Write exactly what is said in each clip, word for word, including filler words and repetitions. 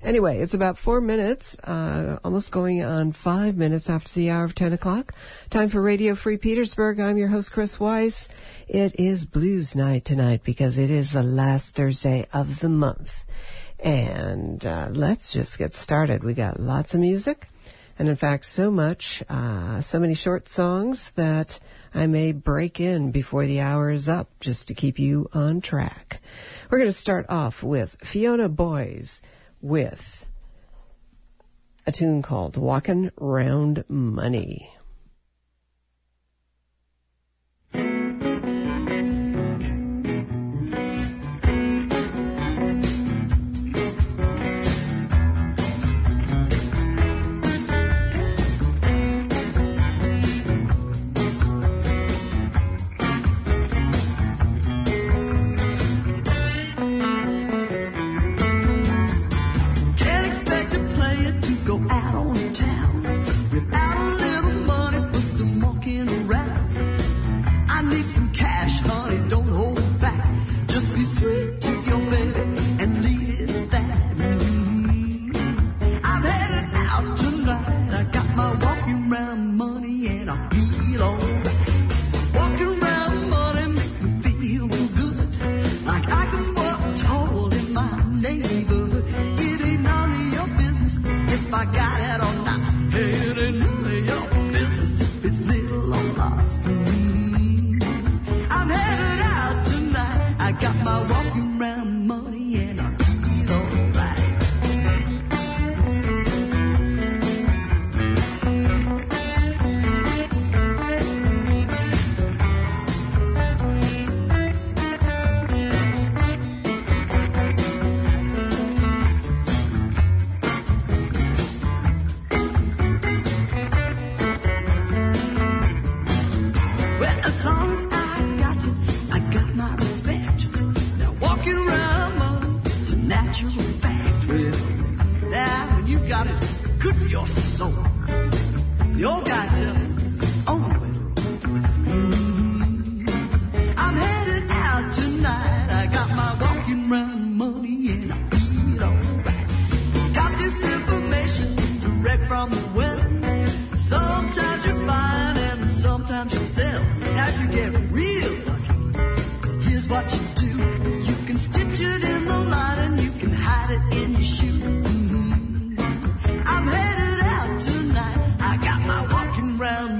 Anyway, it's about four minutes, uh, almost going on five minutes after the hour of ten o'clock. Time for Radio Free Petersburg. I'm your host, Chris Weiss. It is blues night tonight because it is the last Thursday of the month. And uh, let's just get started. We got lots of music. And in fact, so much, uh, so many short songs that I may break in before the hour is up just to keep you on track. We're going to start off with Fiona Boyes with a tune called Walkin' Round Money. Round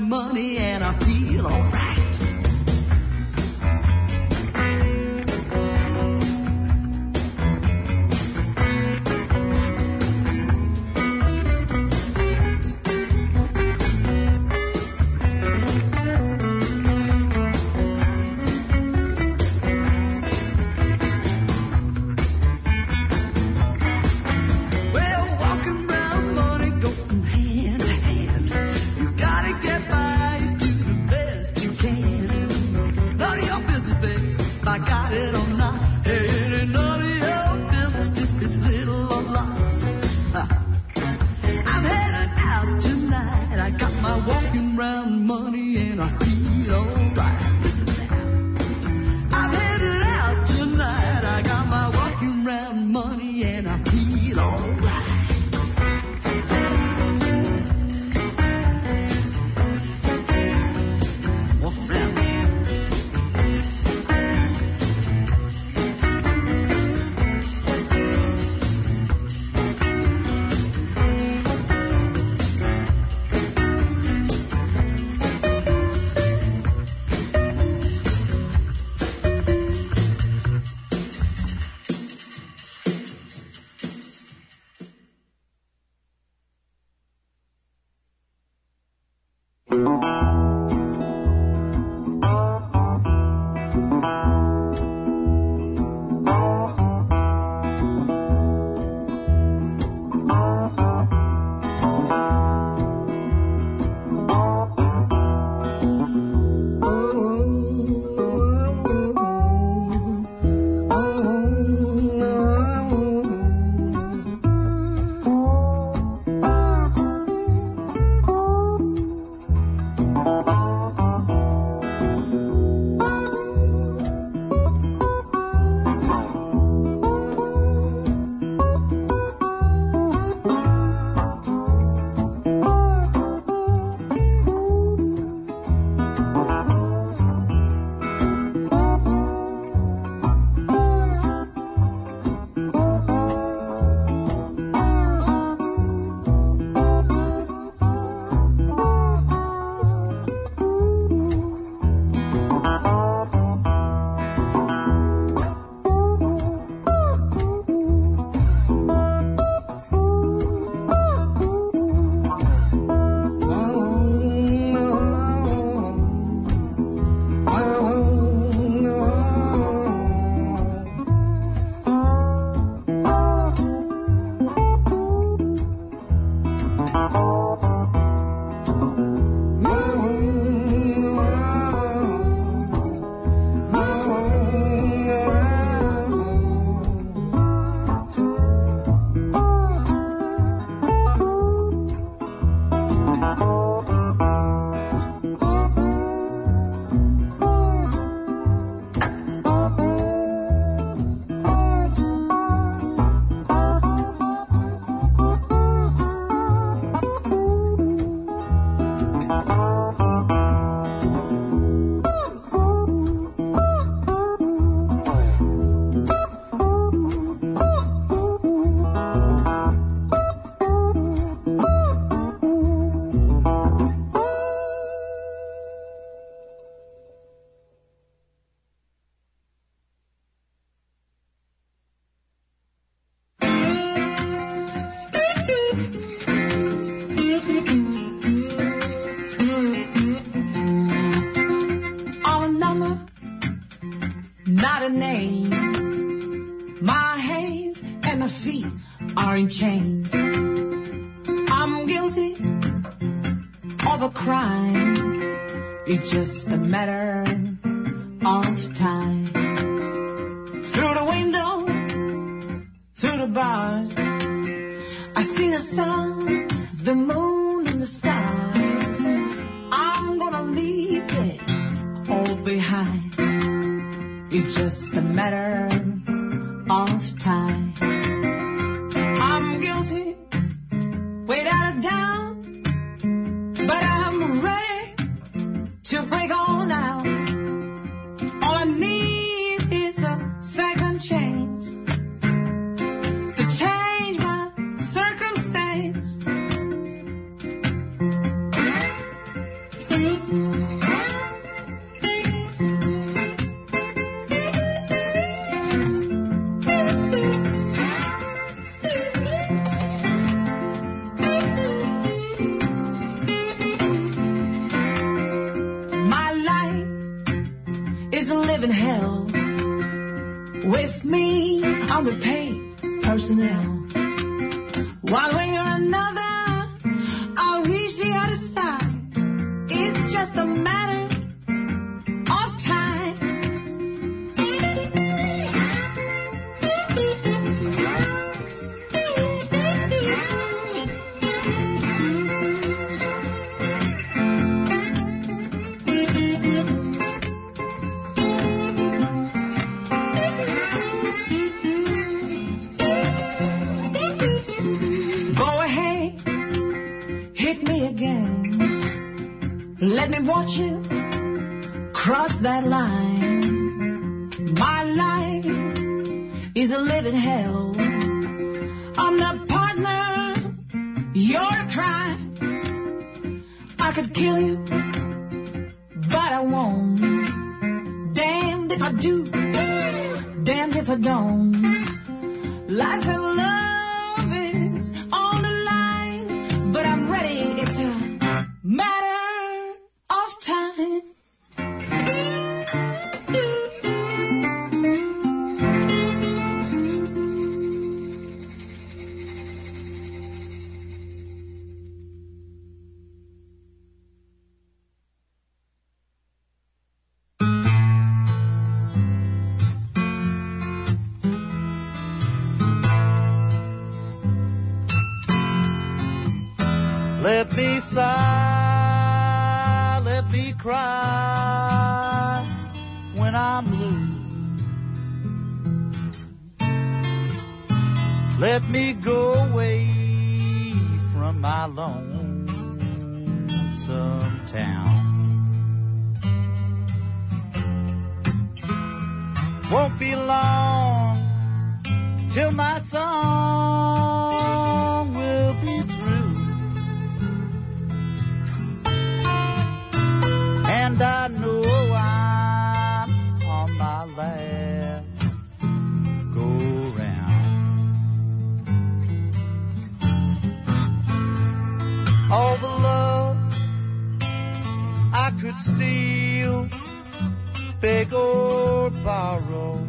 eyes. I'm guilty of a crime. It's just a matter of time. Through the window, through the bars, I see the sun, the moon, and the stars. I'm gonna leave this all behind. It's just a matter of time. I'm guilty, without a doubt, but I'm ready to break on out. All I need is a second chance to change my circumstance. In hell with me underpaid personnel. One way or another, I'll reach the other side. It's just a matter of time. Let me watch you cross that line. My life is a living hell. I'm the partner, you're a crime. I could kill you, but I won't. Damned if I do, damned if I don't. Life and love is on the line, but I'm ready, it's a matter of time. Let me sigh, let me cry when I'm blue. Let me go away from my lonesome town. Won't be long till my song will be through. And I know I'm on my last go-round. All the love I could steal, beg or borrow,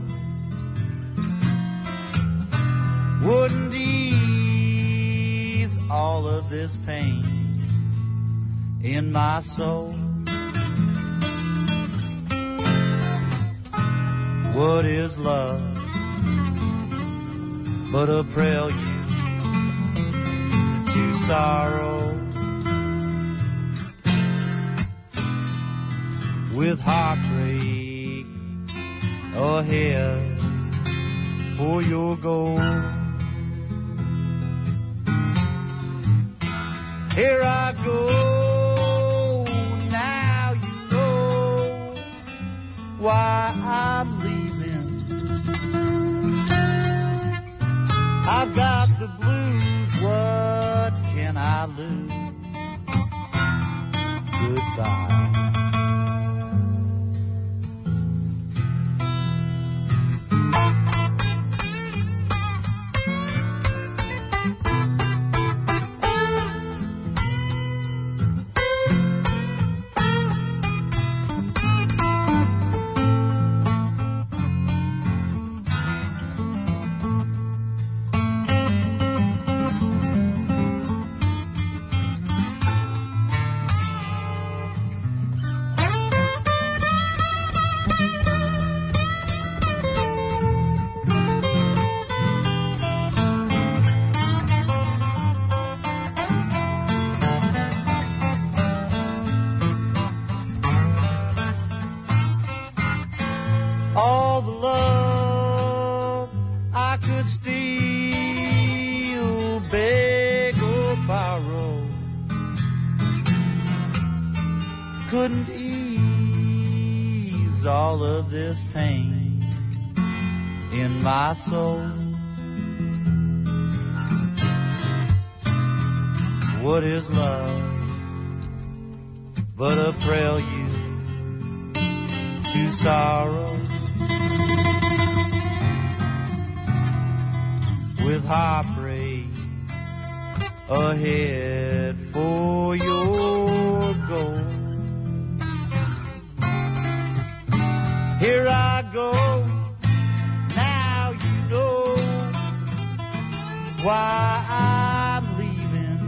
wouldn't ease all of this pain in my soul. What is love but a prelude to sorrow? With heartbreak ahead for your goal. Here I go, now you know why I'm leaving. I've got the blues, what can I lose? Goodbye. couldn't ease all of this pain in my soul. What is love but a prelude to sorrow? With heartbreak ahead for your goal. Here I go, now you know why I'm leaving.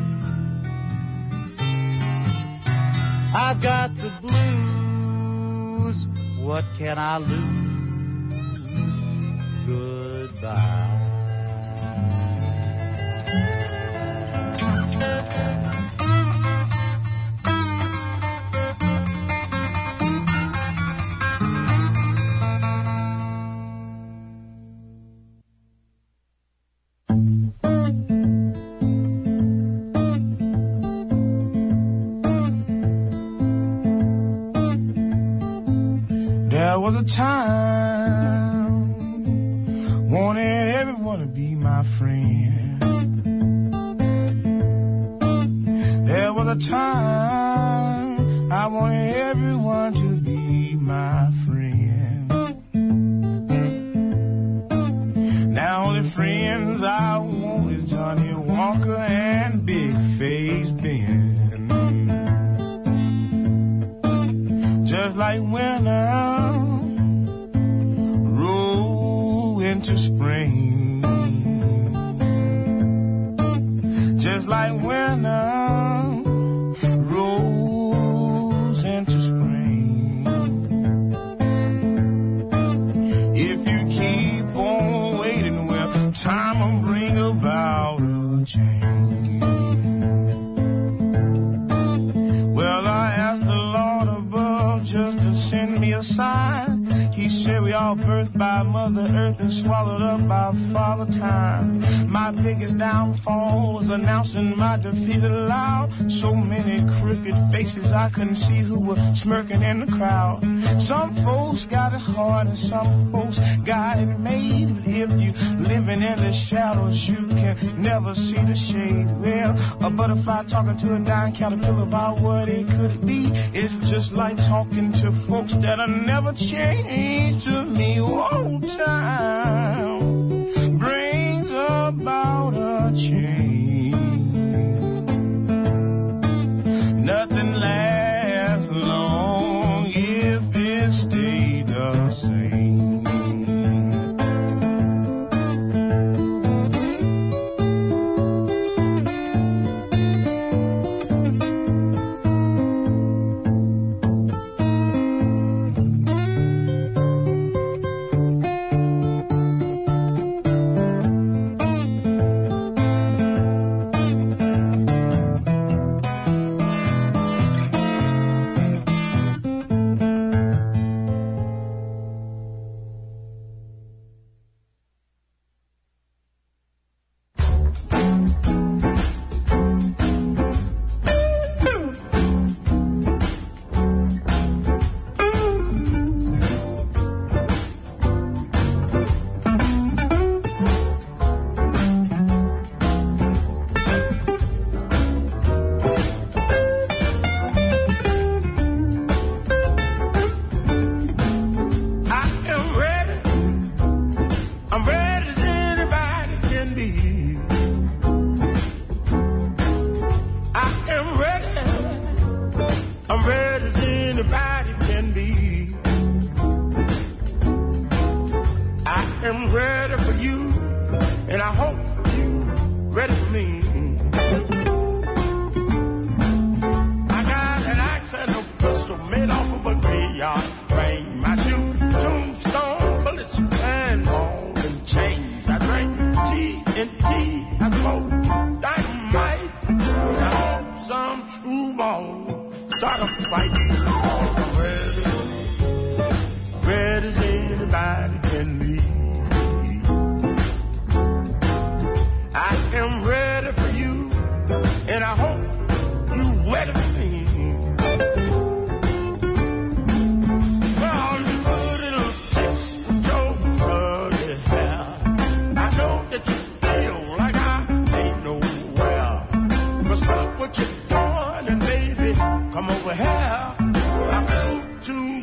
I've got the blues, what can I lose? Goodbye. There was a time wanted everyone to be my friend. There was a time I wanted everyone to be my friend. Now the friends I want is Johnny Walker and Big Face Ben. Just like winter roll into spring, just like winter rolls into spring. If you keep on waiting, well, time will bring about a change. Well, I asked the Lord above just to send me a sign. He said we all birthed by Mother Earth and swallowed up by Father Time. My biggest downfall was announcing my defeat aloud. So many crooked faces I couldn't see who were smirking in the crowd. Some folks got it hard and some folks got it made. But if you living in the shadows, you can never see the shade. Well, a butterfly talking to a dying caterpillar about what it could be. It's just like talking to folks that'll never change. To me, oh, time brings about a change. Nothing lasts long if it stays the same.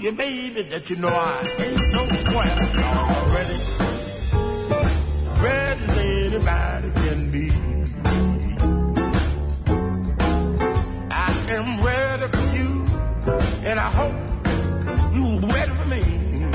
you, baby, that you know I ain't no square. I'm ready, ready as anybody can be. I am ready for you, and I hope you ready for me.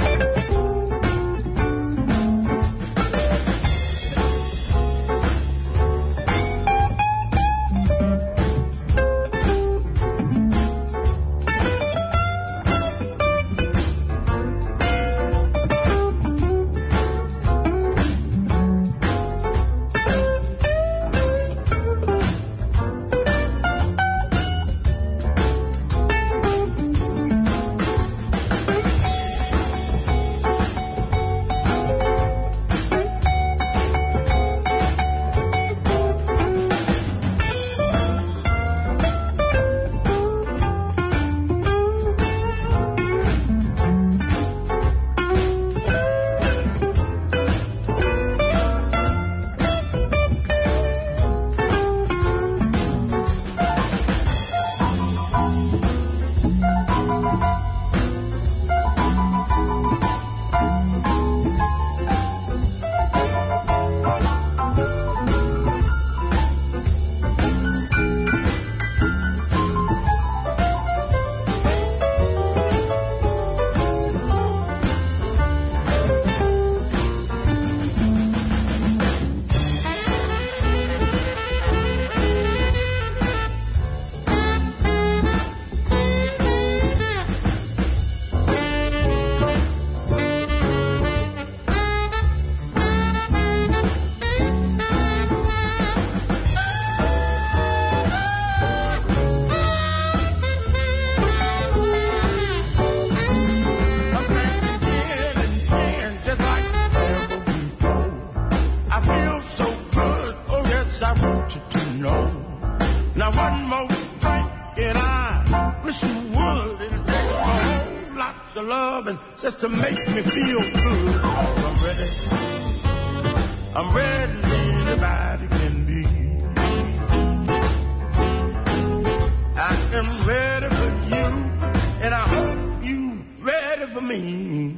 Just to make me feel good. Oh, I'm ready. I'm ready as anybody can be. I am ready for you, and I hope you ready for me.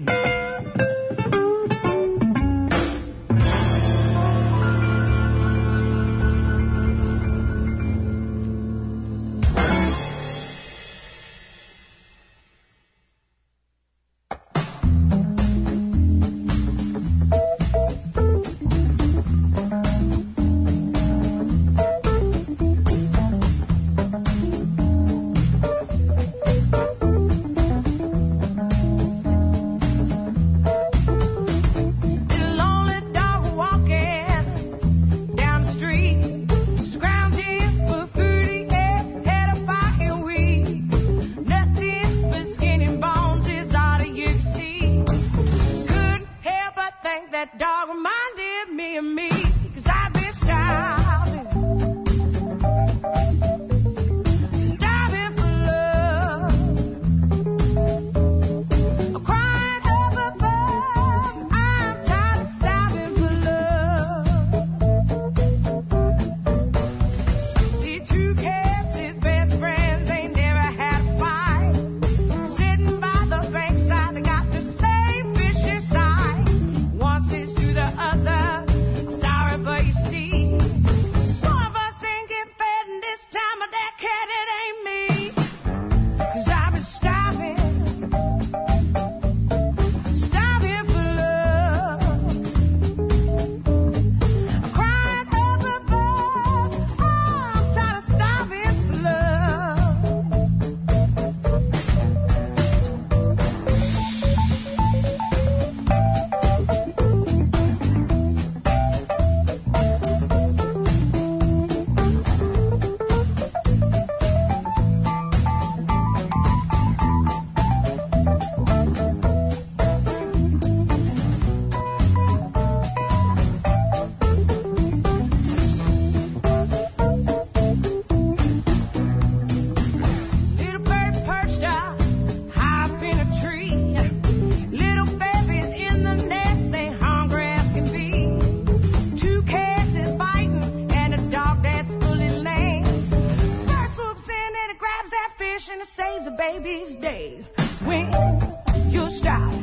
that saves a baby's days. When you start.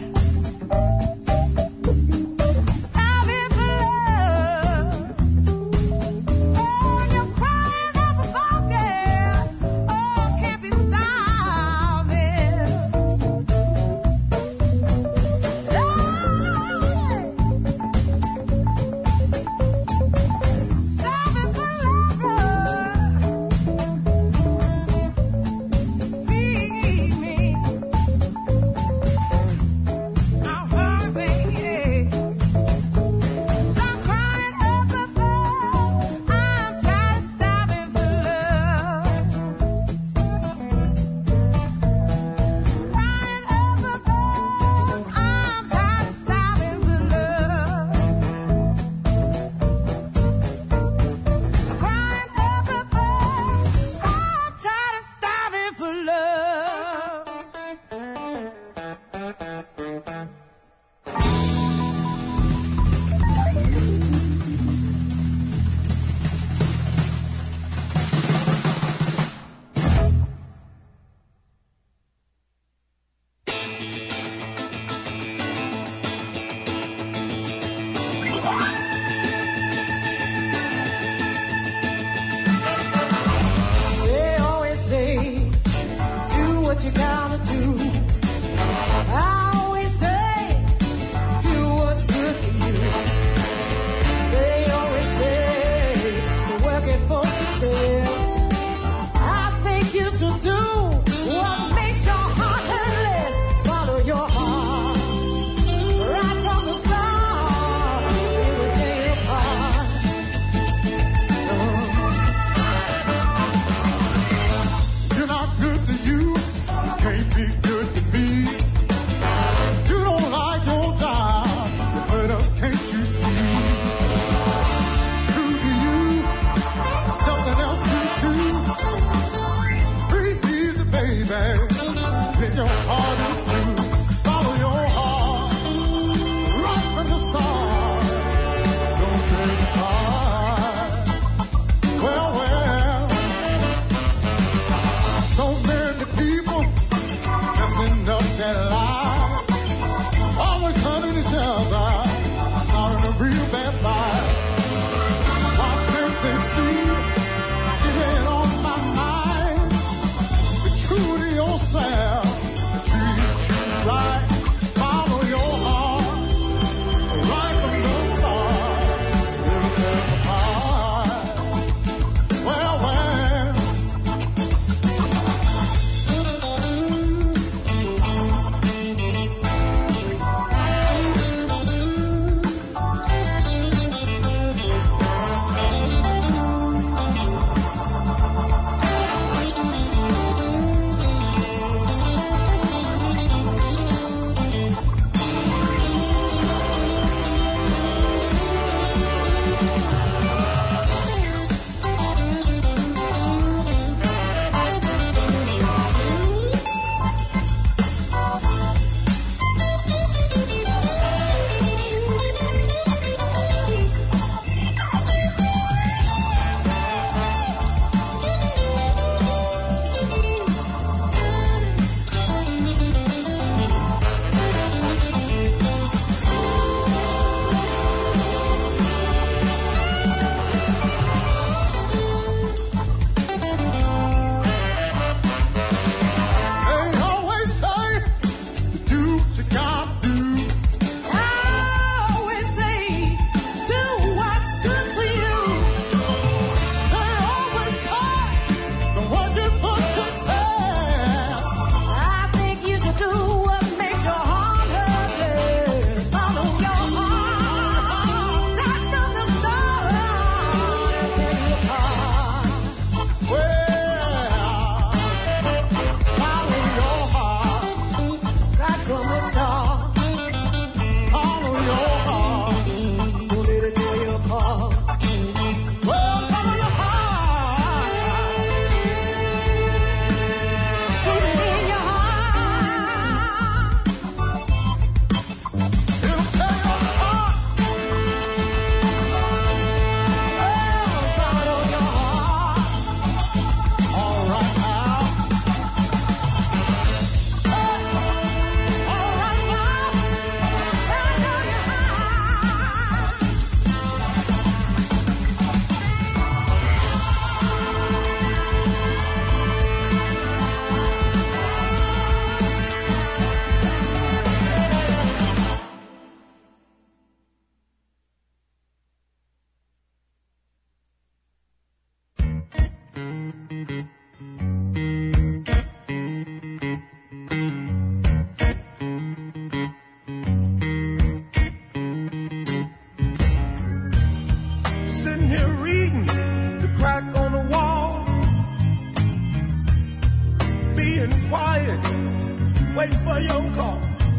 quiet, waiting for your call.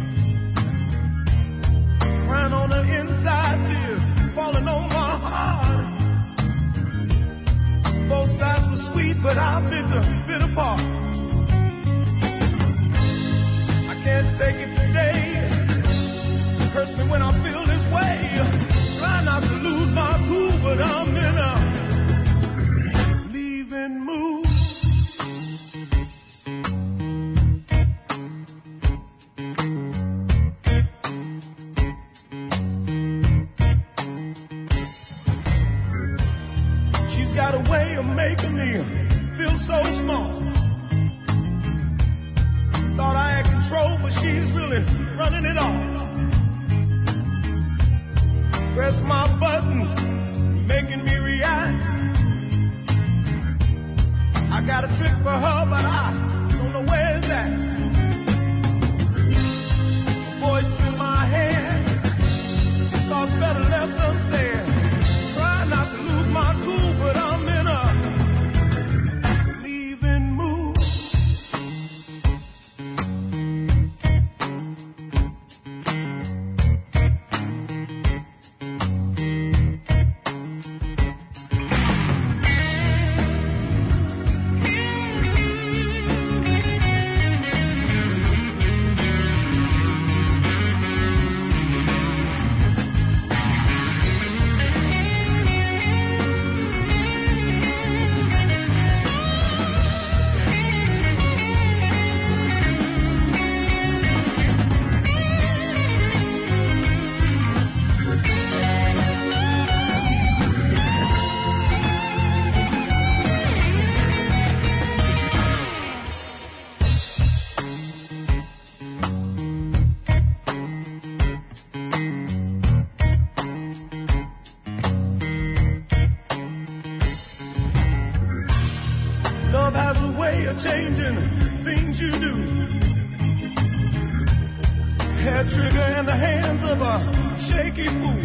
Crying on the inside, tears falling on my heart. Both sides were sweet, but I bit the bit apart. I can't take it today. It hurts me when I feel this way. Try not to lose my cool, but I'm in a leaving mood. She's got a way of making me feel so small. Thought I had control, but she's really running it all. Press my buttons, making me react. I got a trick for her, but I don't know where it's at. Voice in my head, thoughts better left unsaid. Try not to lose my cool, but I'm in a leaving mood. Love has a way of changing things you do. Hair trigger in the hands of a shaky fool.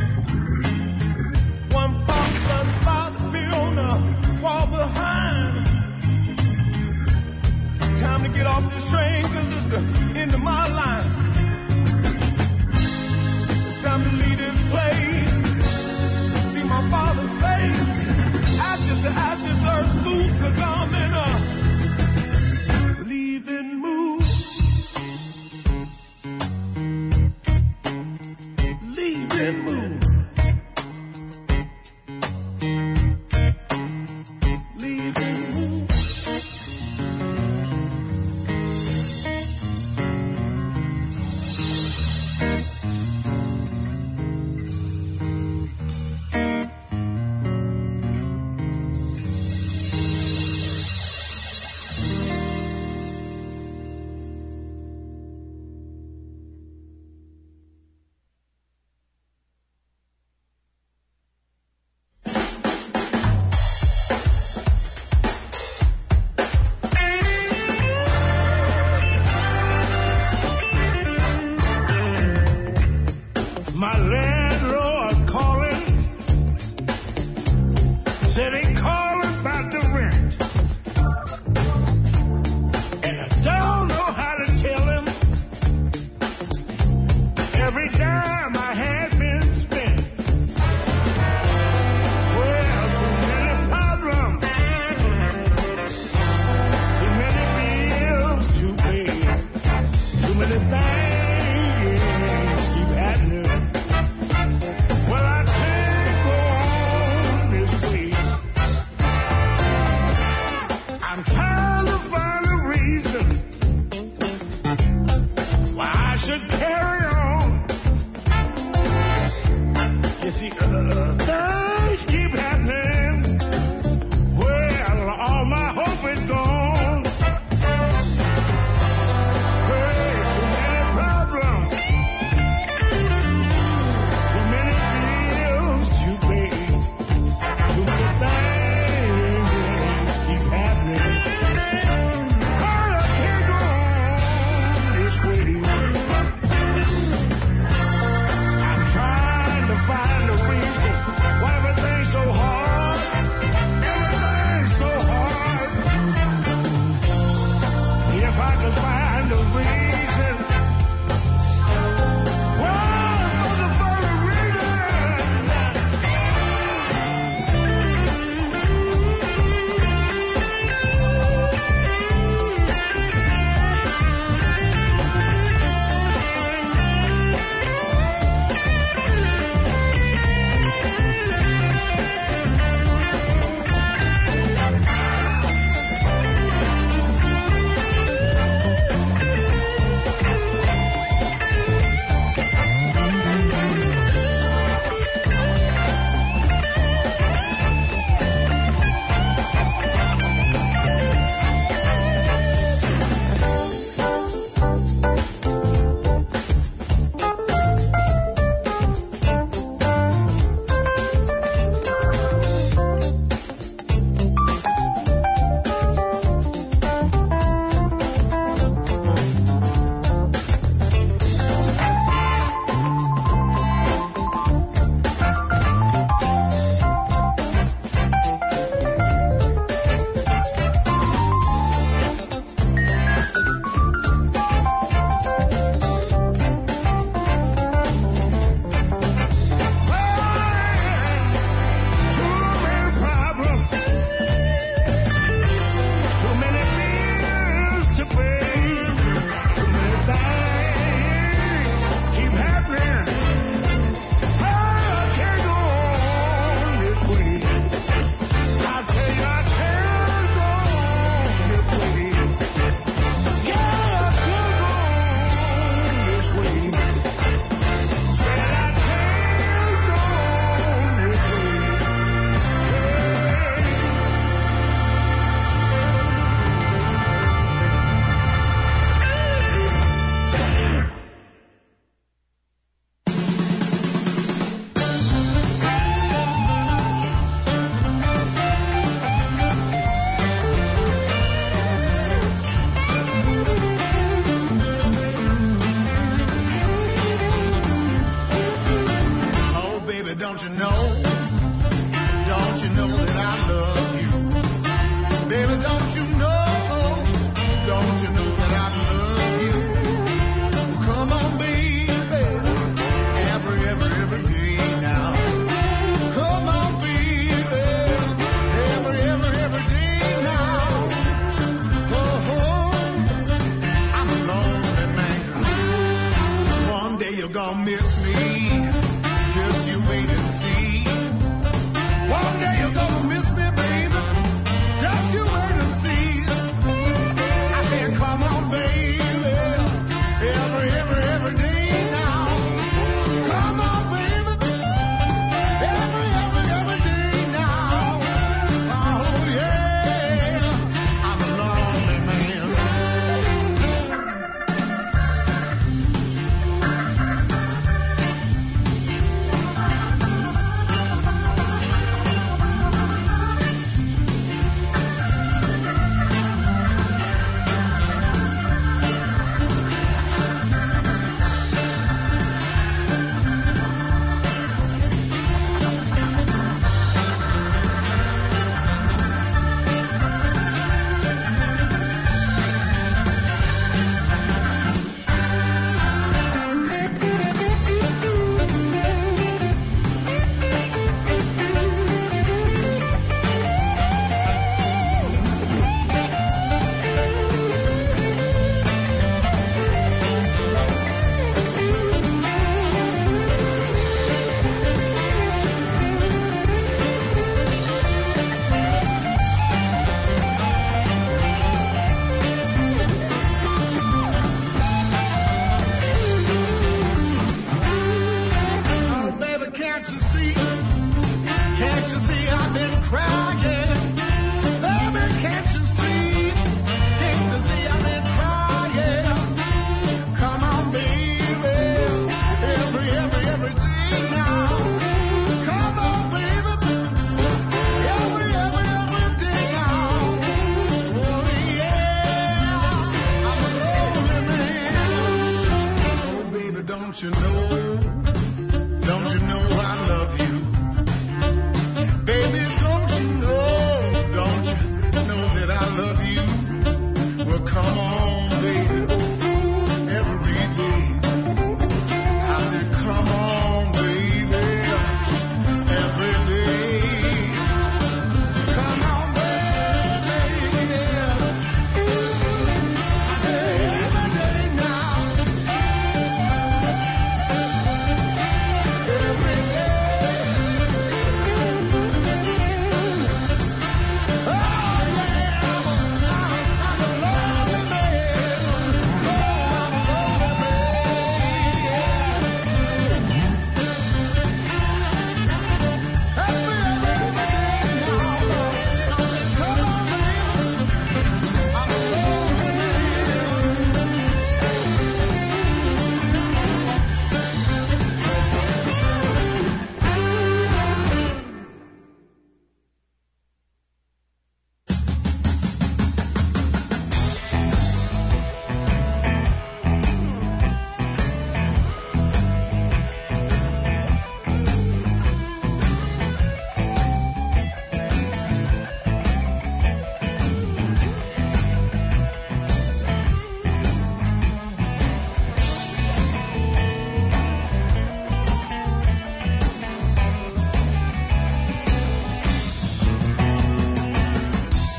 One pop blood spot appear on the wall behind. Time to get off this train, cause it's the end of my line. It's time to leave this place, see my father's face. Ashes to ashes, earth food, cause I'm in a leaving mood. Leaving mood. Leaving mood.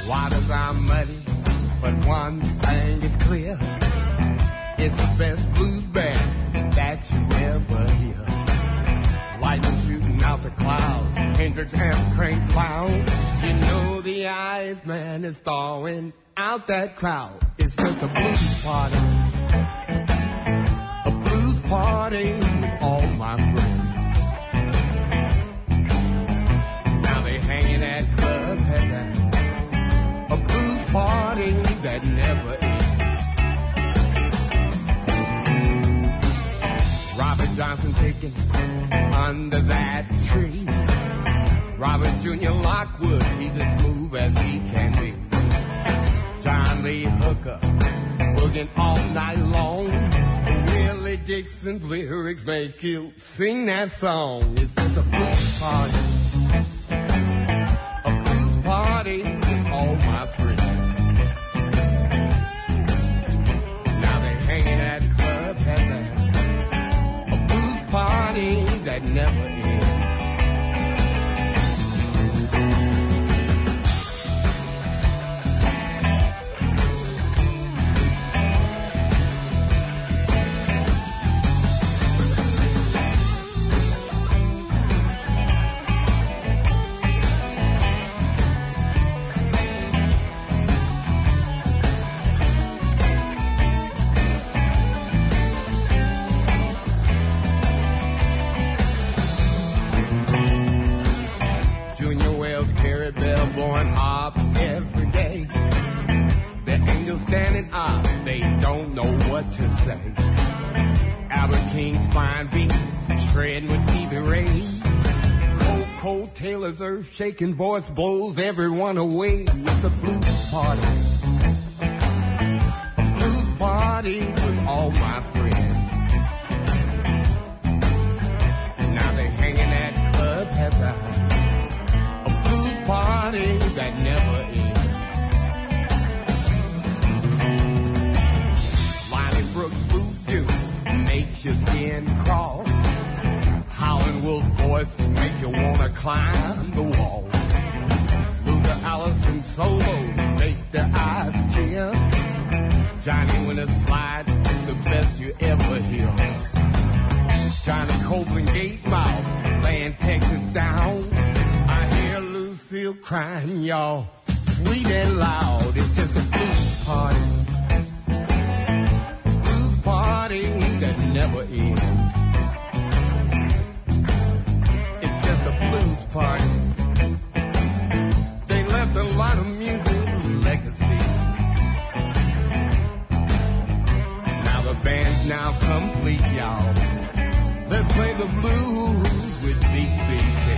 Waters are muddy, but one thing is clear. It's the best blues band that you ever hear. Lightning shooting out the clouds, Hendrix and Crank clown. You know the Iceman is thawing out that crowd. It's just a blues party, a blues party with all my friends. Now they hanging at Club Heaven, a blues party that never ends. Robert Johnson kicking under that tree. Robert Junior Lockwood, he's as smooth as he can be. John Lee Hooker, booging all night long. Willie Dixon's lyrics make you sing that song. It's just a blues party, a blues party with all my friends. Now they're hanging at Club Heaven, party that never ends. Blowing hop every day. The angels standing up, they don't know what to say. Albert King's fine beat, shredding with Stevie Ray. Cold, cold Taylor's earth-shaking voice blows everyone away. It's a blues party, a blues party with all my friends. Now they're hanging at Club Heaven, party that never ends. Lonnie Brooks voodoo makes your skin crawl. Howlin' Wolf voice will make you wanna climb the wall. Luther Allison solo make the eyes tear. Johnny Winter slide is the best you ever hear. Johnny Copeland Gate Mouth laying Texas down. I hear Lucille crying, y'all, sweet and loud. It's just a blues party, blues party that never ends. It's just a blues party. They left a lot of music legacy. Now the band's now complete, y'all. Let's play the blues with Big B K.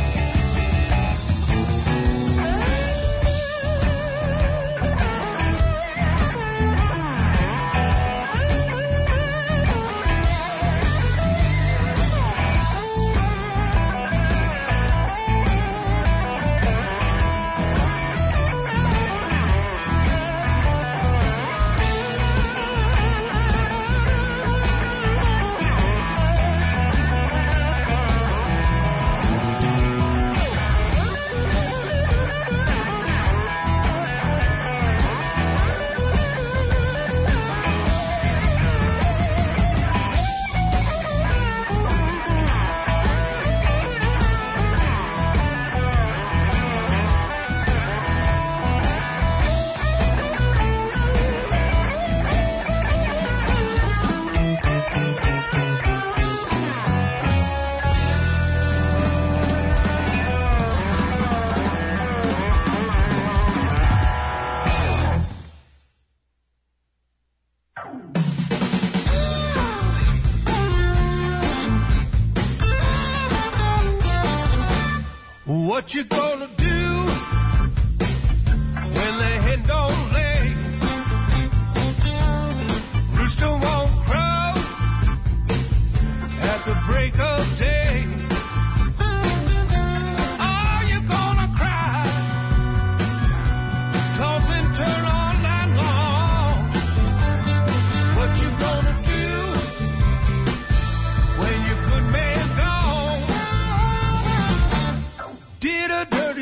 What you gonna do when the hen don't lay? Rooster won't crow at the break of day. Are you gonna cry, toss and turn all night long? What you gonna do when your good man gone? Did a dirty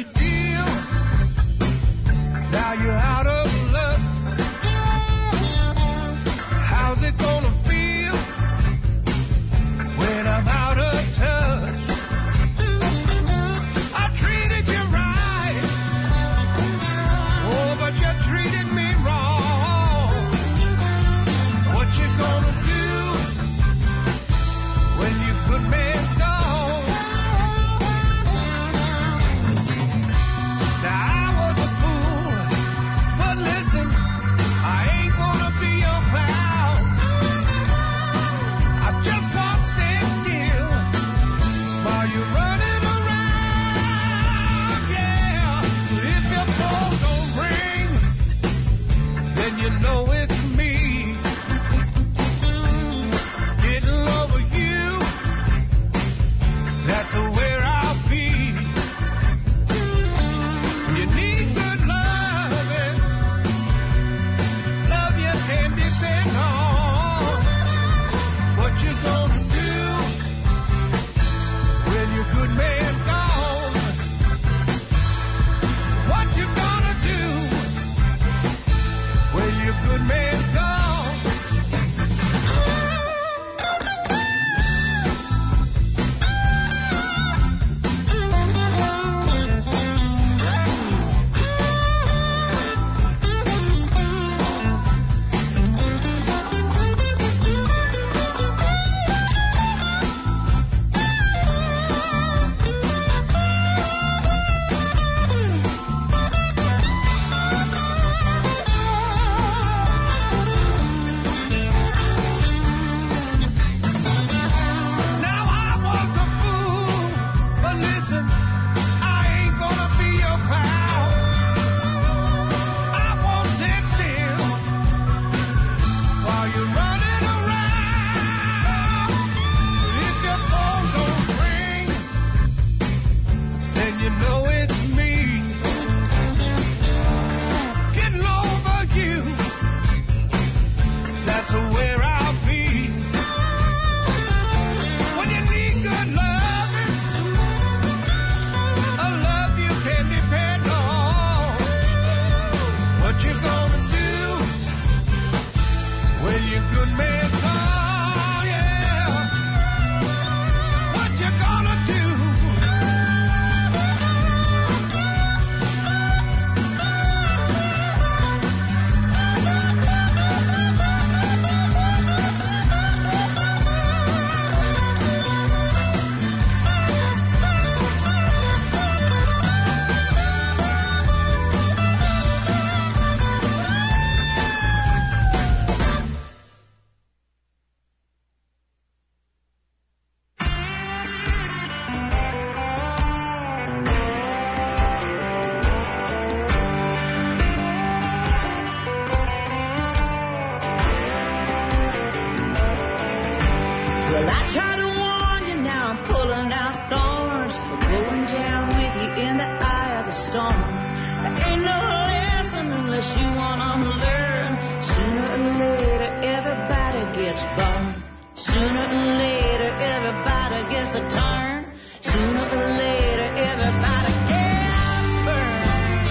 gonna learn. Sooner or later, everybody gets burned. Sooner or later, everybody gets the turn. Sooner or later, everybody gets burned.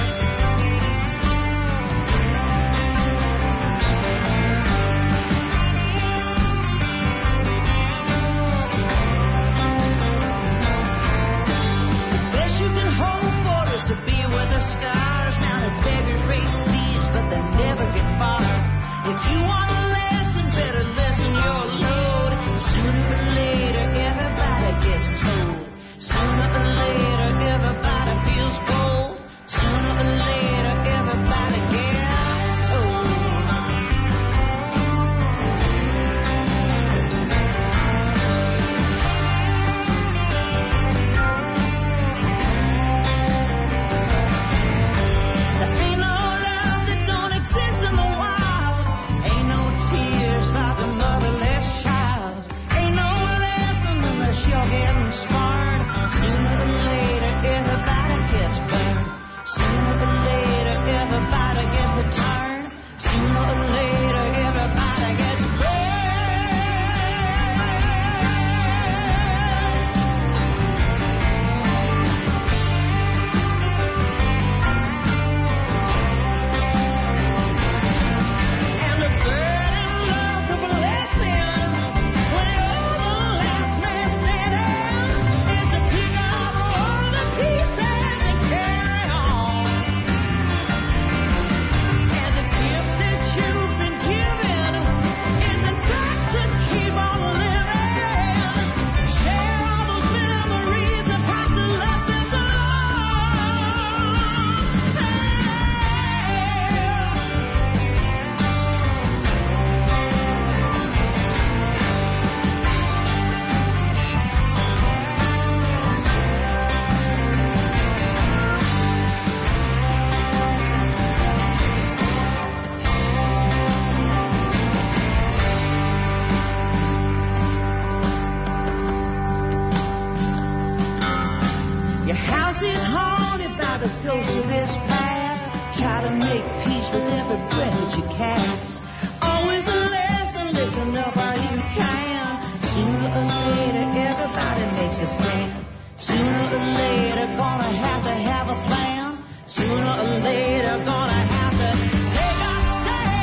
The best you can hope for is to be where the stars. Now the beggars race steeds, but they never get far. If you want a lesson, better lessen your load. Sooner or later, everybody gets told. Sooner or later, everybody feels bold. Sooner or later, everybody gets told. There ain't no love that don't exist in the wild. Ain't no tears like a motherless child. Ain't no lesson unless you're getting smart. Sooner or later, everybody gets burned. Sooner or later, everybody gets the turn. Sooner or later, everybody gets burned. And the burden of the blessing, when you're the last man standing, is to pick up all the pieces and carry on. And the gift that you've been given is in fact to keep on living. Share all those memories and pass the lessons along. Your house is haunted by the ghosts of this past. Try to make peace with every breath that you cast. Always a lesson, listen up while you can. Sooner or later, everybody makes a stand. Sooner or later, gonna have to have a plan. Sooner or later, gonna have to take a stand.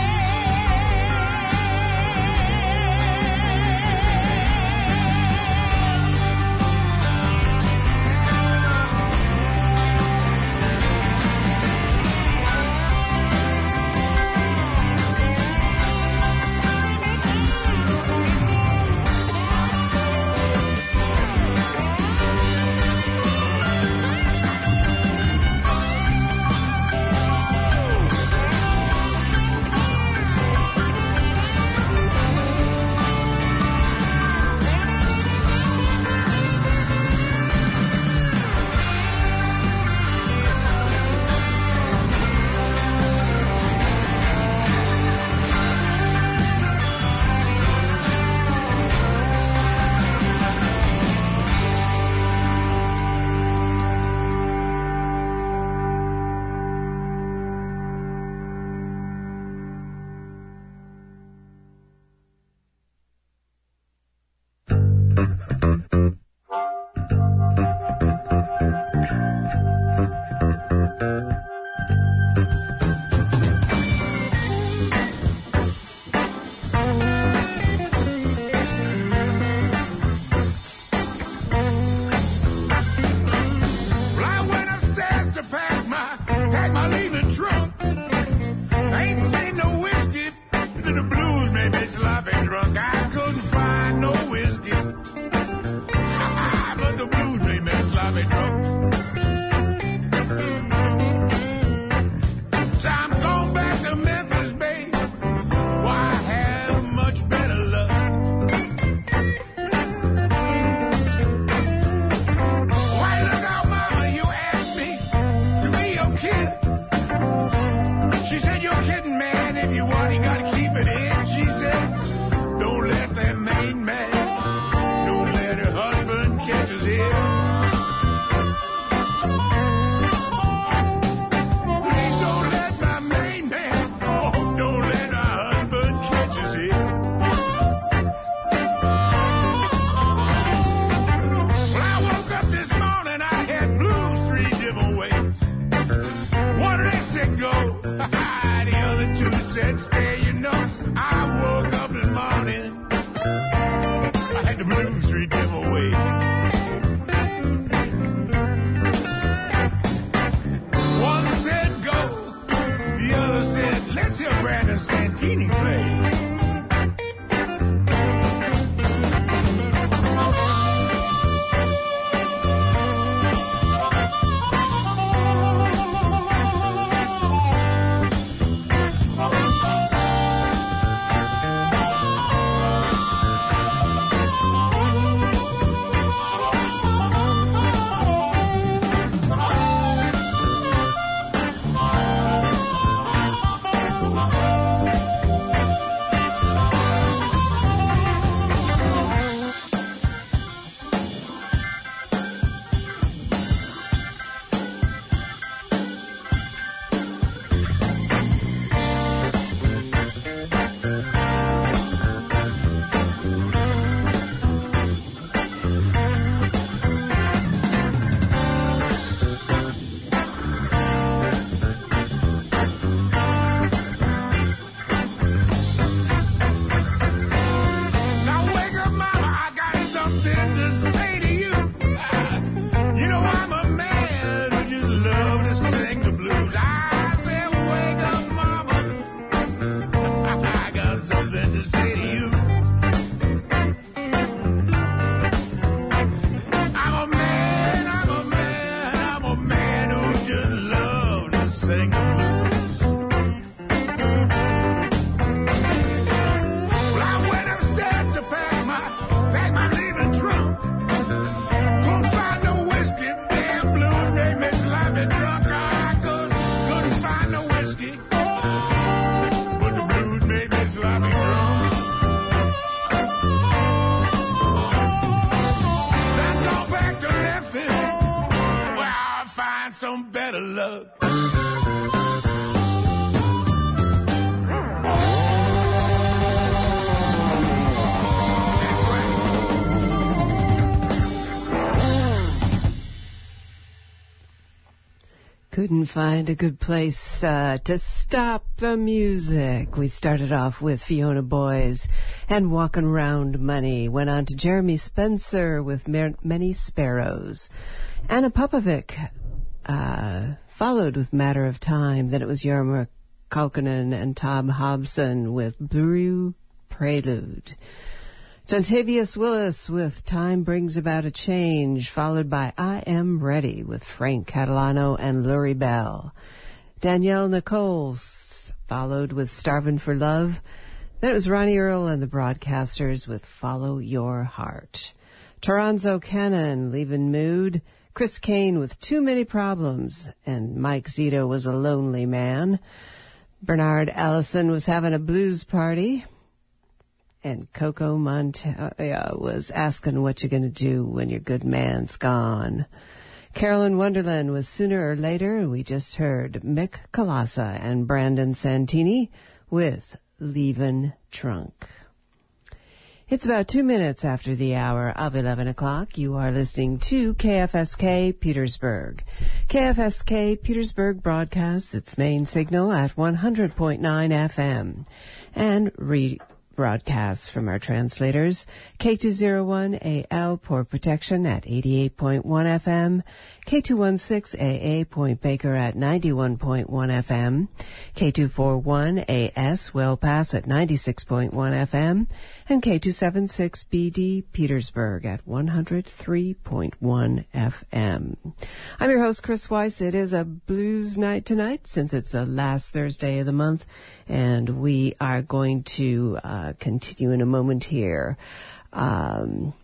Brandon Santini play. Couldn't find a good place uh, to stop the music. We started off with Fiona Boys and Walkin' Round Money. Went on to Jeremy Spencer with Mer- Many Sparrows. Anna Popovic uh, followed with Matter of Time. Then it was Jorma Kaukonen and Tom Hobson with Blue Prelude. Jontavius Willis with Time Brings About a Change, followed by I Am Ready with Frank Catalano and Lurie Bell. Danielle Nichols followed with Starvin' for Love. Then it was Ronnie Earl and the Broadcasters with Follow Your Heart. Toronzo Cannon, Leavin' Mood. Chris Kane with Too Many Problems. And Mike Zito was a Lonely Man. Bernard Allison was Having a Blues Party. And Coco Montoya was asking what you're going to do when your good man's gone. Carolyn Wonderland was Sooner or Later, and we just heard Mick Colassa and Brandon Santini with Leavin' Trunk. It's about two minutes after the hour of eleven o'clock. You are listening to K F S K Petersburg. K F S K Petersburg broadcasts its main signal at one hundred point nine F M and re- broadcasts from our translators, K two oh one A L Port Protection at eighty-eight point one F M, K two sixteen A A Point Baker at ninety-one point one F M, K two forty-one A S Well Pass at ninety-six point one F M, and K two seventy-six B D Petersburg at one hundred three point one F M. I'm your host, Chris Weiss. It is a blues night tonight since it's the last Thursday of the month, and we are going to uh, continue in a moment here. Um,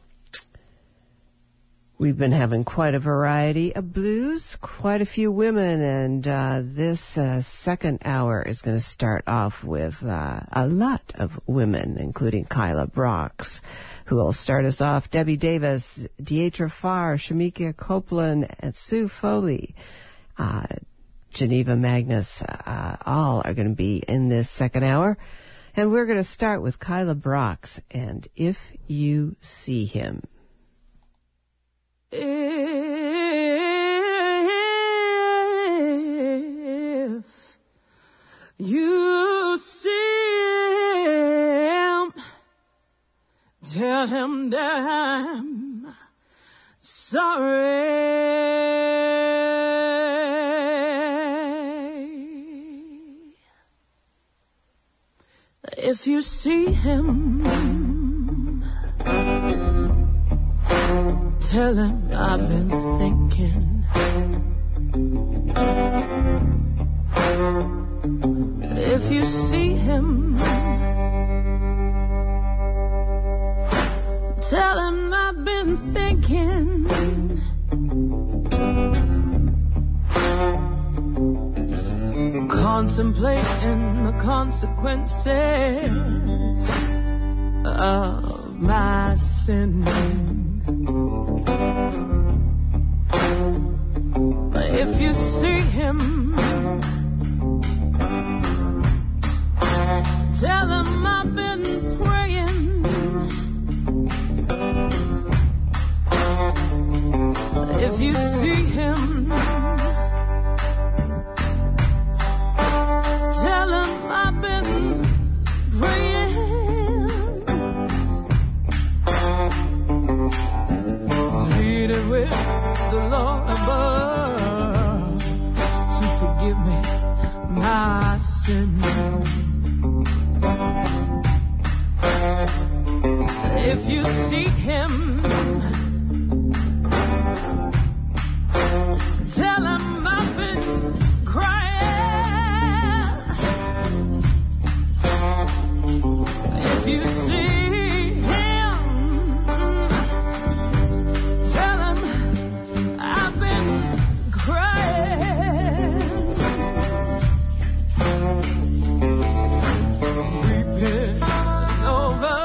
we've been having quite a variety of blues, quite a few women, and uh, this uh, second hour is going to start off with uh, a lot of women, including Kyla Brox, who will start us off. Debbie Davis, Dietra Farr, Shamika Copeland, and Sue Foley. Uh, Geneva Magnus, uh, all are going to be in this second hour. And we're going to start with Kyla Brox and If You See Him. If you see him, tell him that I'm sorry. If you see him, tell him I've been thinking. If you see him, tell him I've been thinking. Contemplating the consequences of my sin. If you see him, tell him I've been praying. If you see him, tell him I've been praying. Pleaded with the Lord above to forgive me my sin. If you see him, tell him I've been crying. If you see him, tell him I've been crying. Weeping over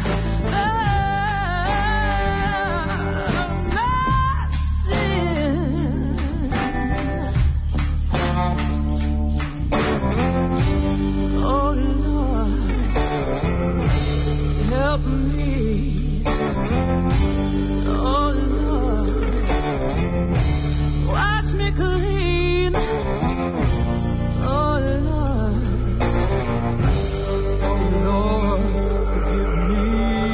my sin. Oh Lord, help me. Oh Lord, wash me clean. Oh Lord, oh Lord, forgive me.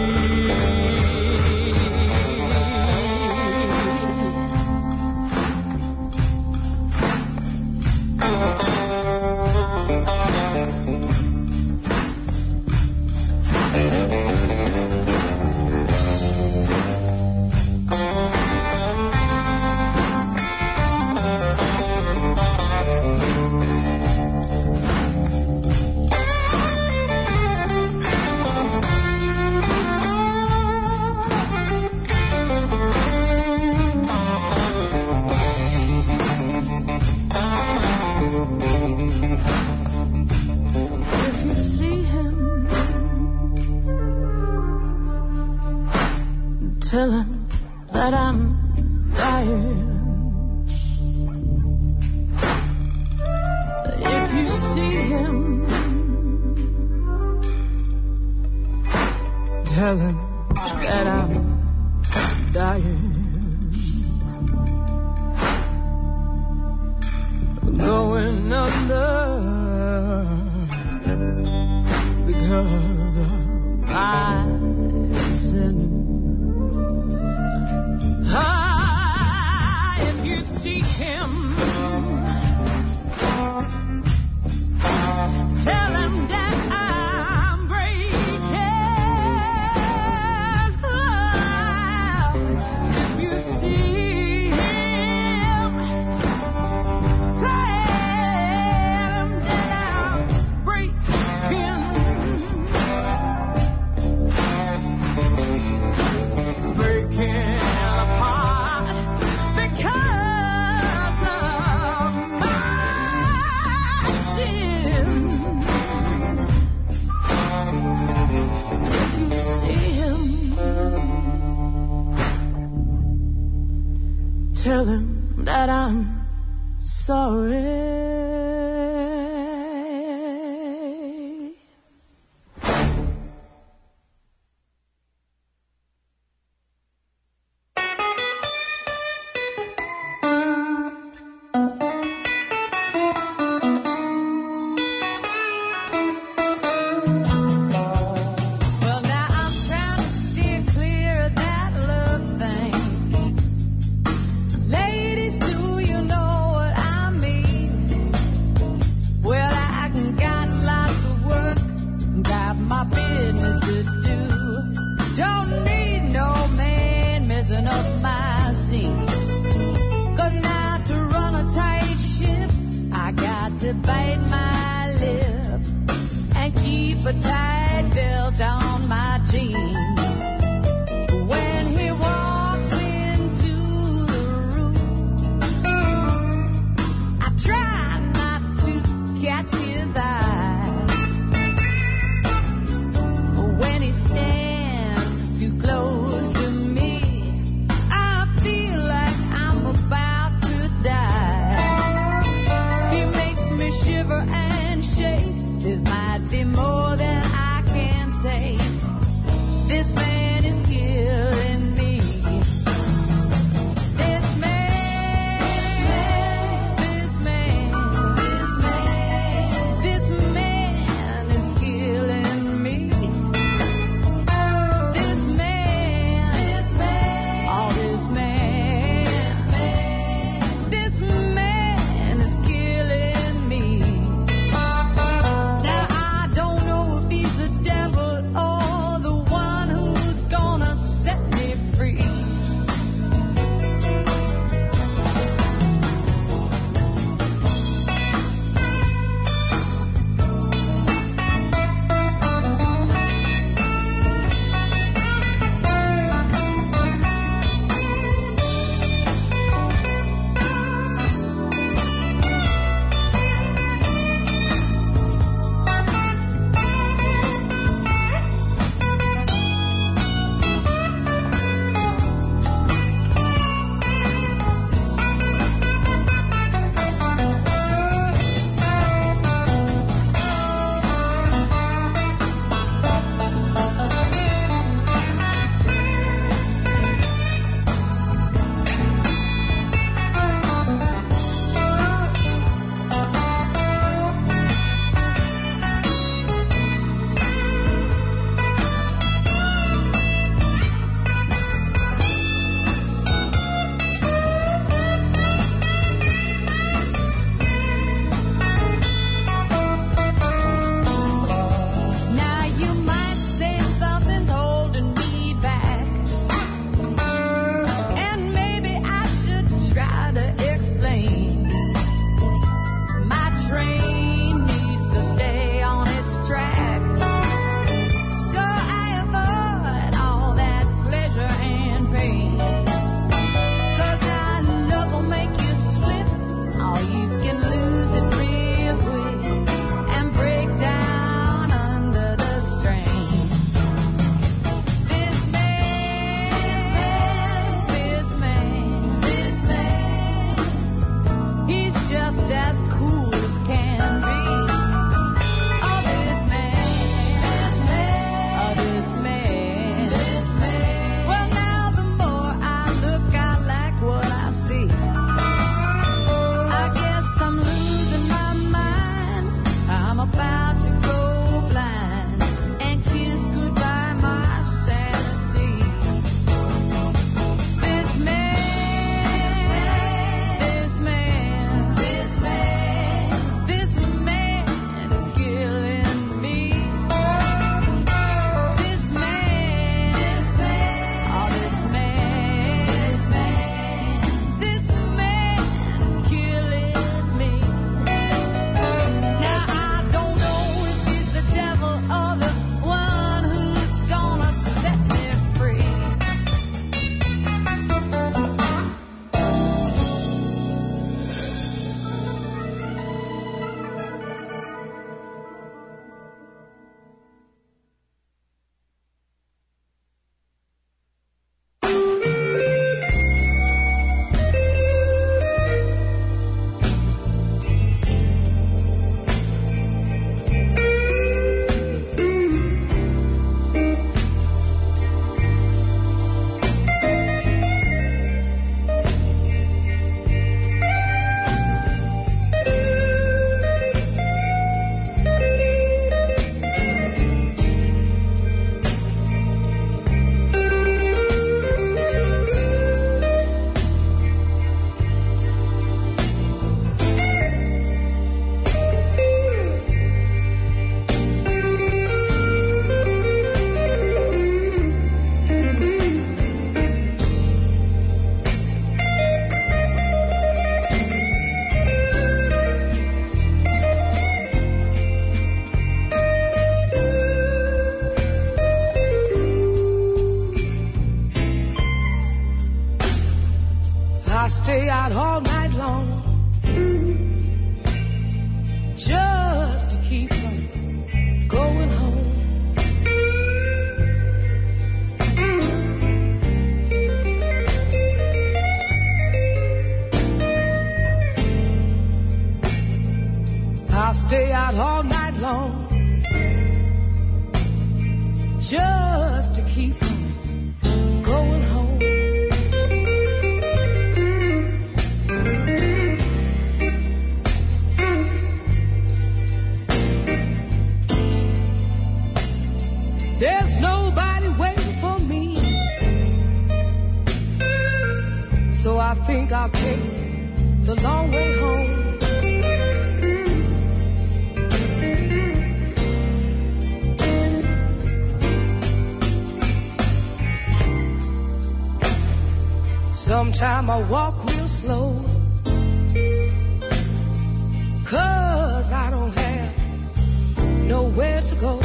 If you see him, tell him that I'm dying. If you see him, tell him that I'm dying. Going under because of my sin. Ah, if you see him, tell him that I'm breaking. Ah, if you see him, tell him that I'm breaking. Breaking apart because of my sin. If you see him, tell him that I'm sorry. Well, now I'm trying to steer clear of that love thing. Ladies, do you know what I mean? a tight belt on my jeans. When he walks into the room, I try not to catch his eye. When he stands too close to me, I feel like I'm about to die. He makes me shiver and shake. This might be more than I can take. This man is killing me. This man, this man, this man, this man is killing me. This man, this man, oh this man, this man is killing me. Now I don't know if he's the devil or the one who's gonna set me free. Now you might say something's holding me back, and maybe I should try to explain. My train needs to stay on its track, so I avoid all that pleasure and pain. 'Cause I know it'll make you slip, or you can lose it real quick and break down under the strain. This man, this man, this man, he's just as cool as can be. Oh, this man, this man, oh, this man, this man. Well, now the more I look, I like what I see. I guess I'm losing my mind. I'm about to go blind and kiss goodbye my sanity. This man, this man, this man, this man is killing me. This man, this man, oh this man, this man, this man is killing me. Now I don't know along just to keep going home. There's nobody waiting for me, so I think I'll take the long way home. Sometime I walk real slow, 'cause I don't have nowhere to go.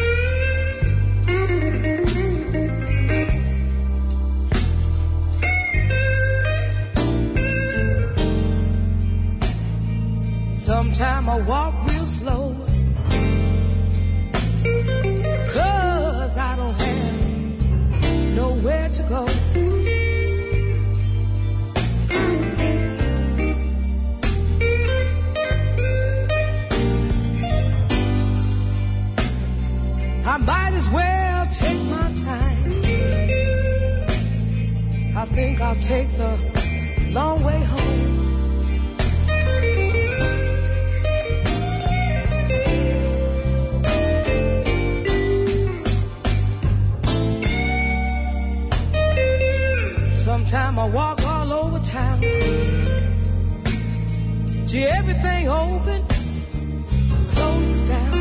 Sometime I walk real slow, 'cause I don't have nowhere to go. I might as well take my time. I think I'll take the long way home. Sometime I walk all over town, till everything open closes down.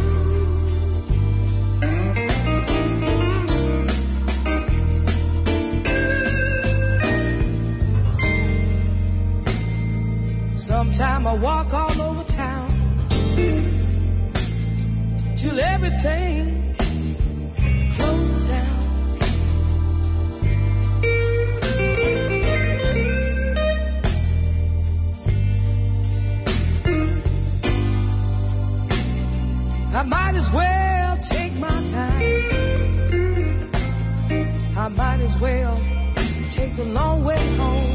Sometime I walk all over town, till everything closes down. I might as well take my time. I might as well take the long way home.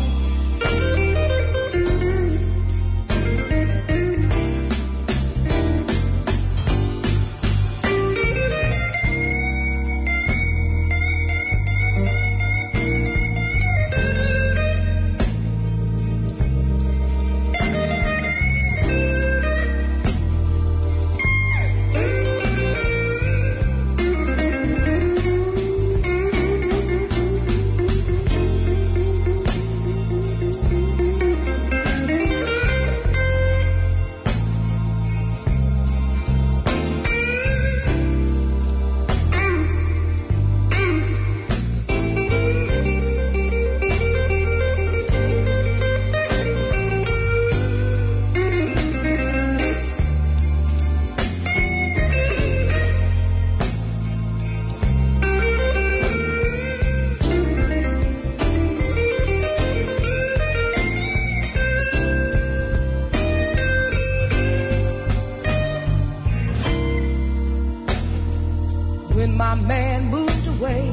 When my man moved away,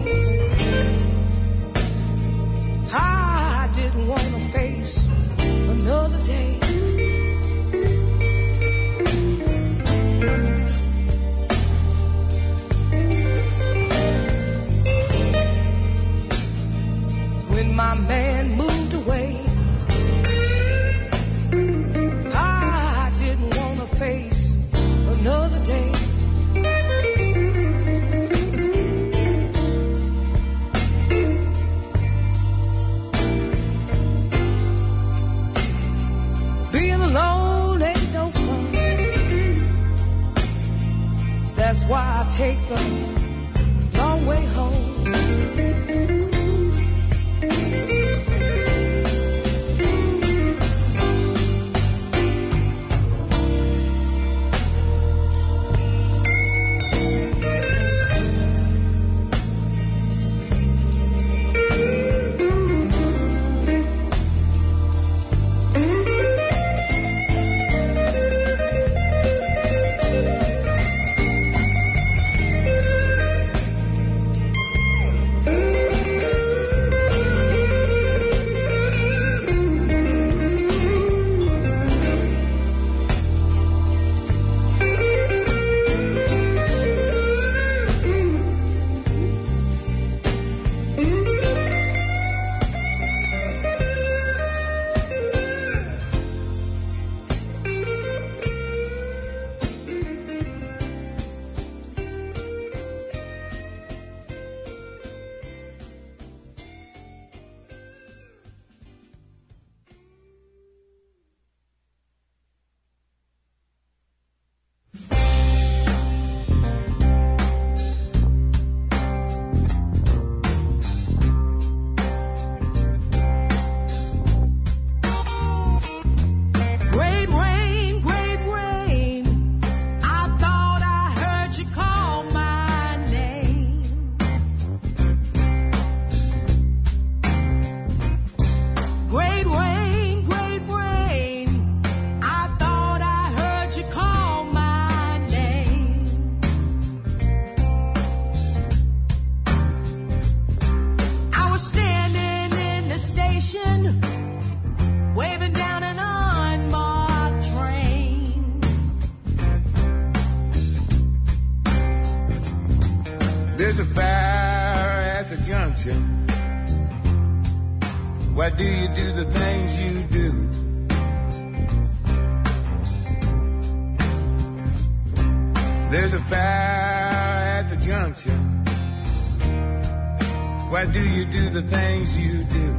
I didn't want to face another day. When my man moved away, I didn't want to face another day. Being alone ain't no fun. That's why I take the long way home. There's a fire at the junction. Why do you do the things you do? There's a fire at the junction. Why do you do the things you do?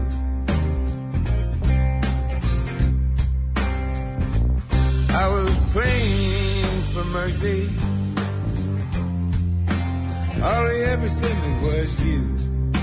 I was praying for mercy. All he ever sent me was you.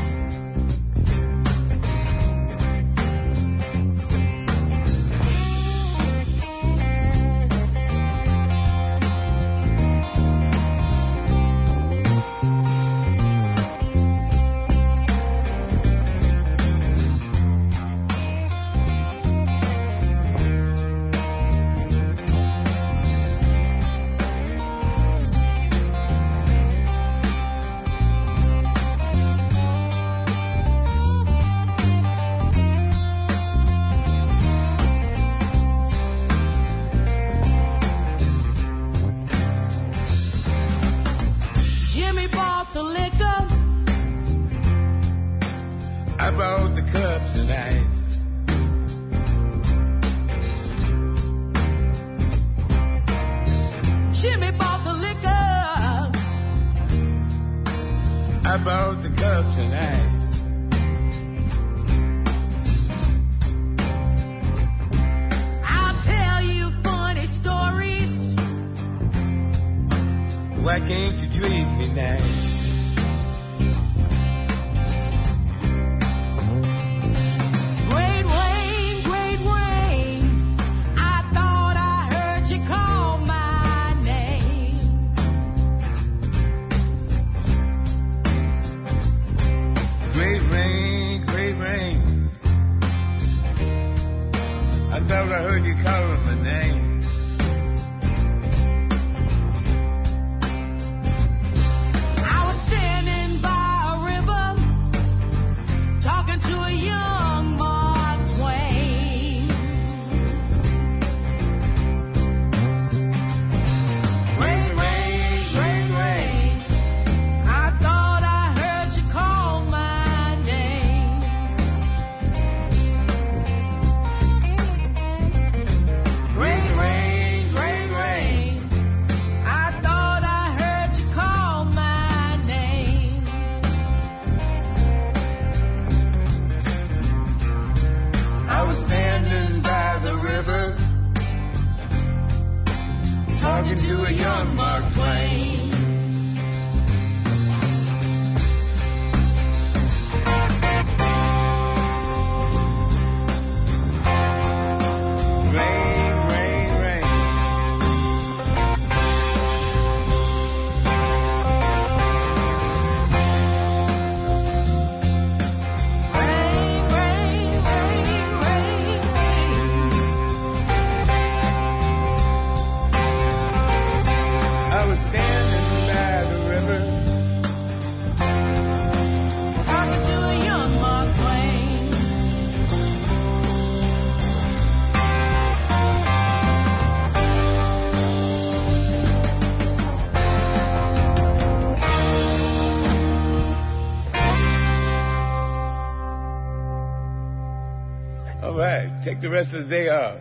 Take the rest of the day off.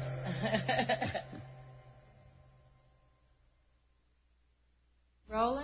Rolling.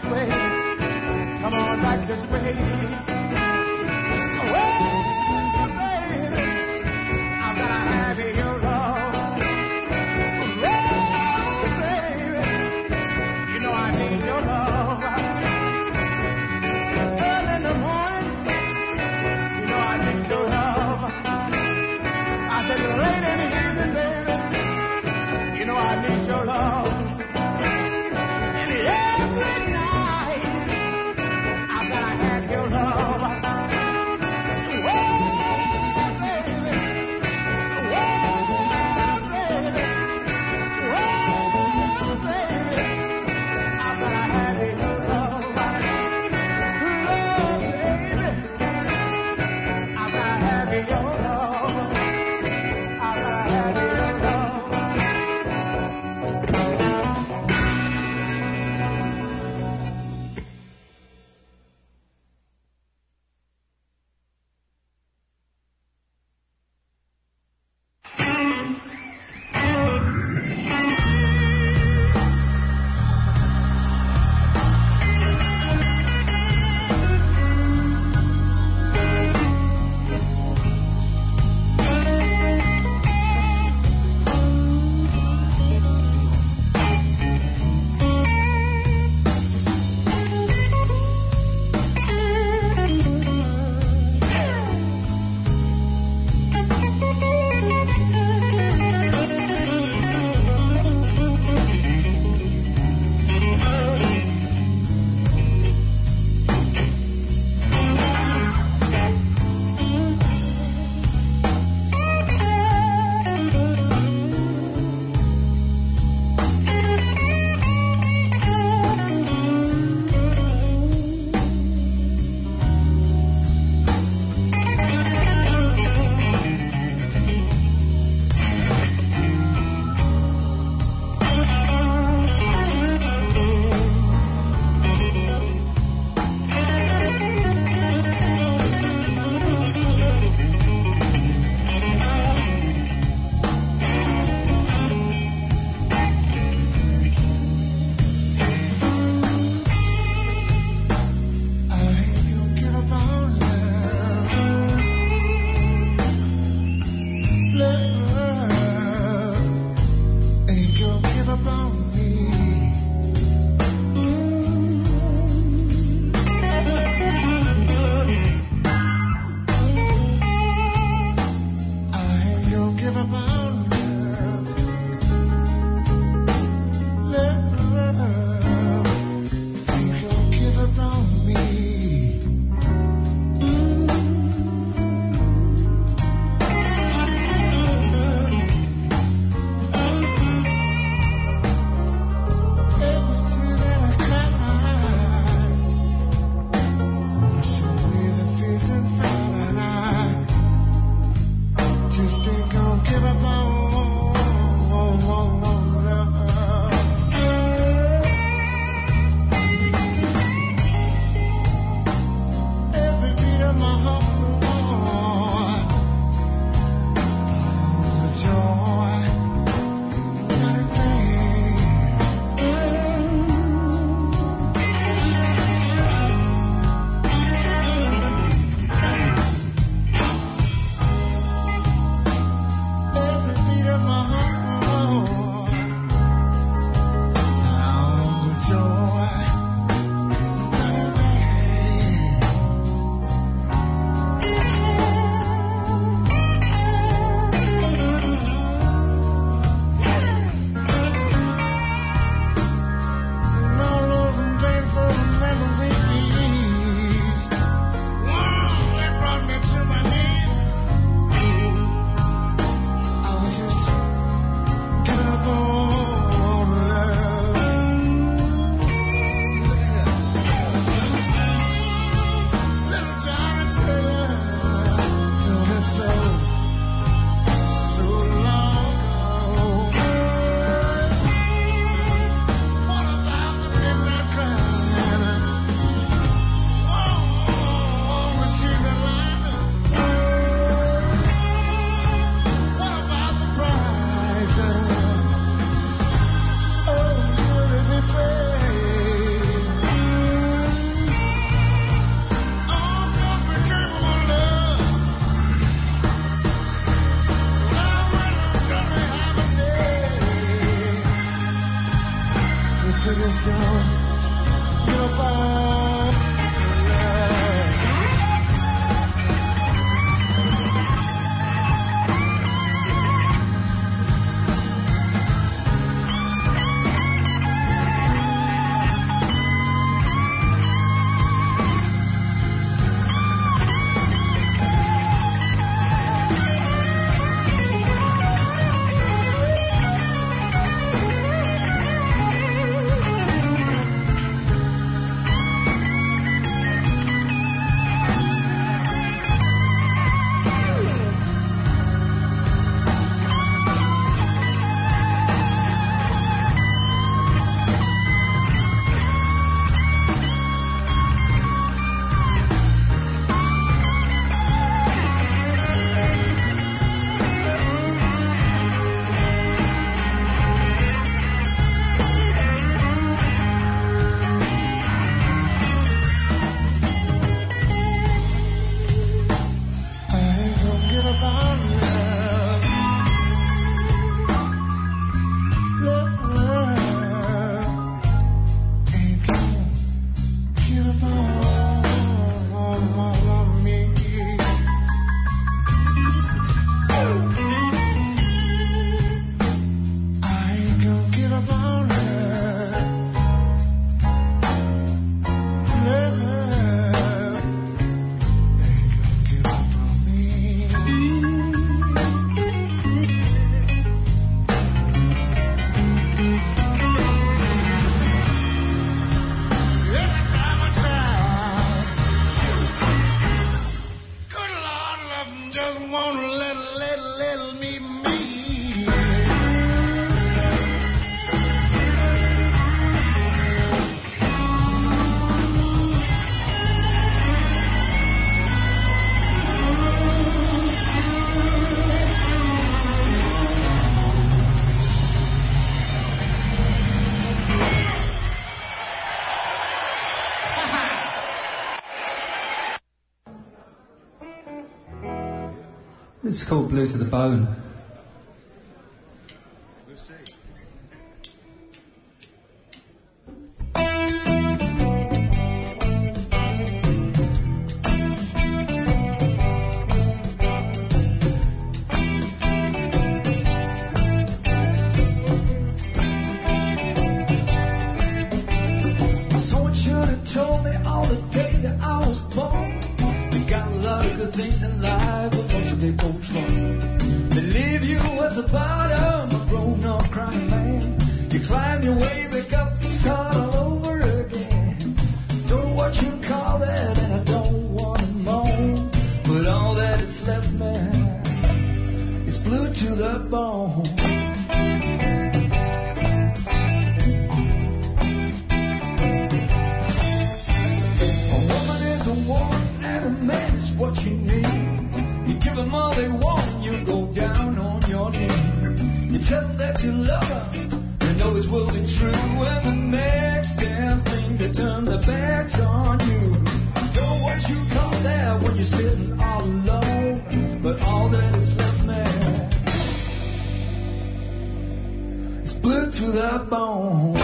way. Come on back this way. Well, baby, I'm gonna have your love. Well, baby, you know I need your love. Early in the morning, you know I need your love. I said late in the evening, baby, you know I need your love. And every night, I'm gonna have your love. Well, baby, well, baby, well, baby, I'm gonna have your love. Love, baby, I'm gonna have your love. I'm gonna have your love. little, little, little me, me. It's called Blue to the Bone. Someone should have told me all the day that I was born. You got a lot of good things in life, but most of it goes wrong. They leave you at the bottom, a grown-up crying man. You climb your way back up, start all over again. Don't know what you call that, and I don't want to moan. But all that is left, man, is blue to the bone. What you need, you give them all they want, you go down on your knees. You tell them that you love them, and always will be true. And the next damn thing, they turn their backs on you. Don't know what you call that when you're sitting all alone. But all that is left, man, is blue to the bone.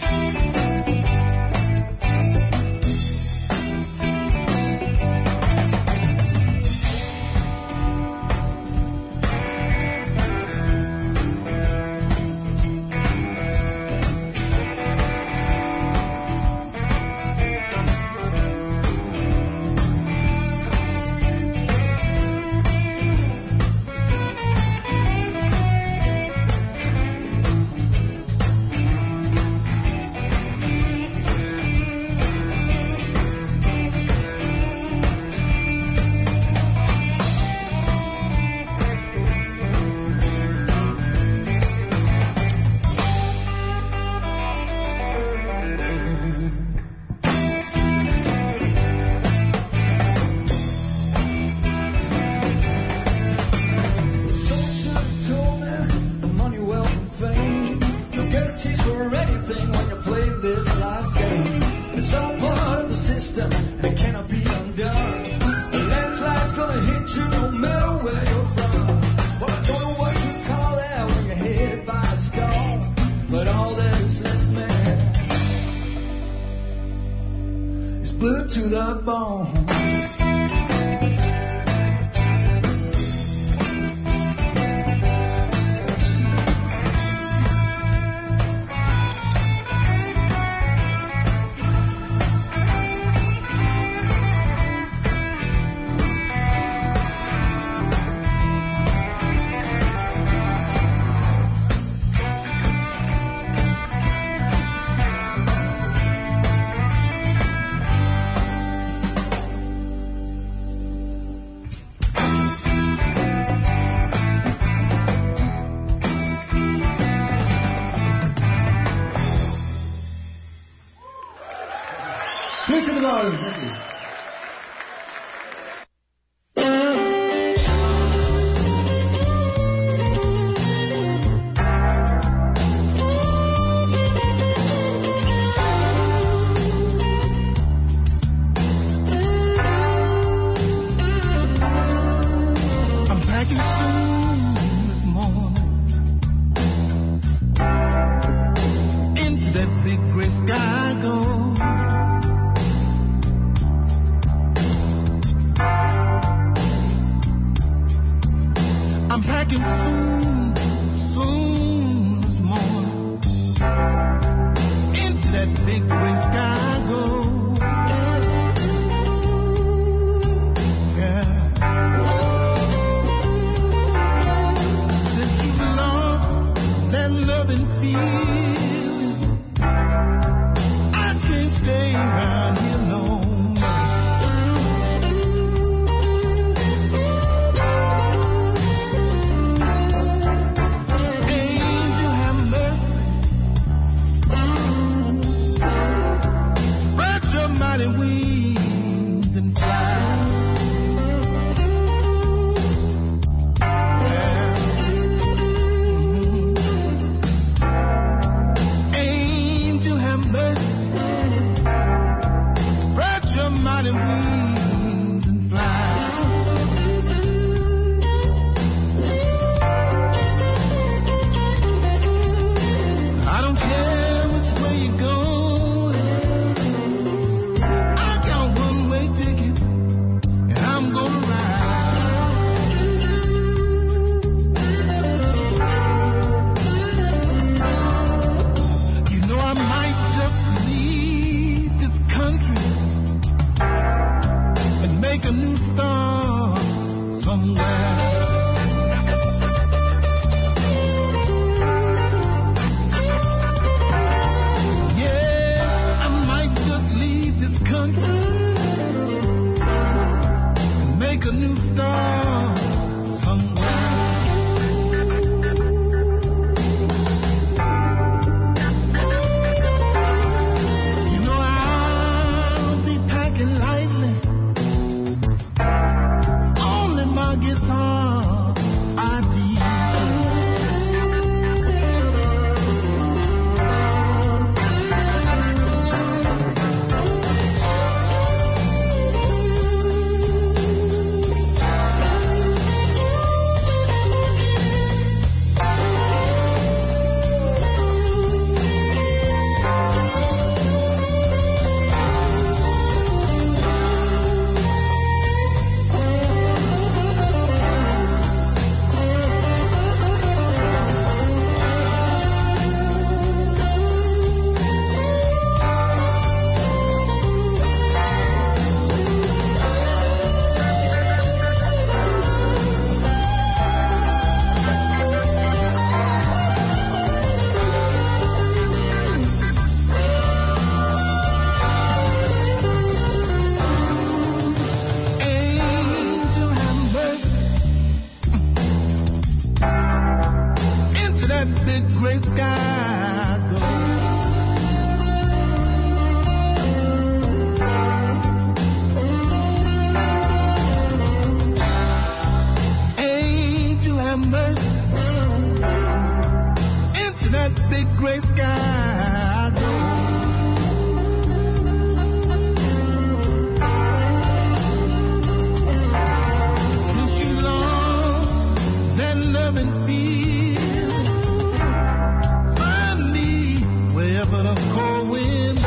Blue to the bone. Blue to the bone. Thank you. I'm packing soon this morning into that big gray sky I go. I'm packing soon, soon this morning into that big gray sky I go. Yeah. Since you lost that loving feeling, I can't stay around here long. that big gray sky I go. Angel have mercy. Into that big gray sky I go. Since you lost that loving feeling, find me wherever the cold wind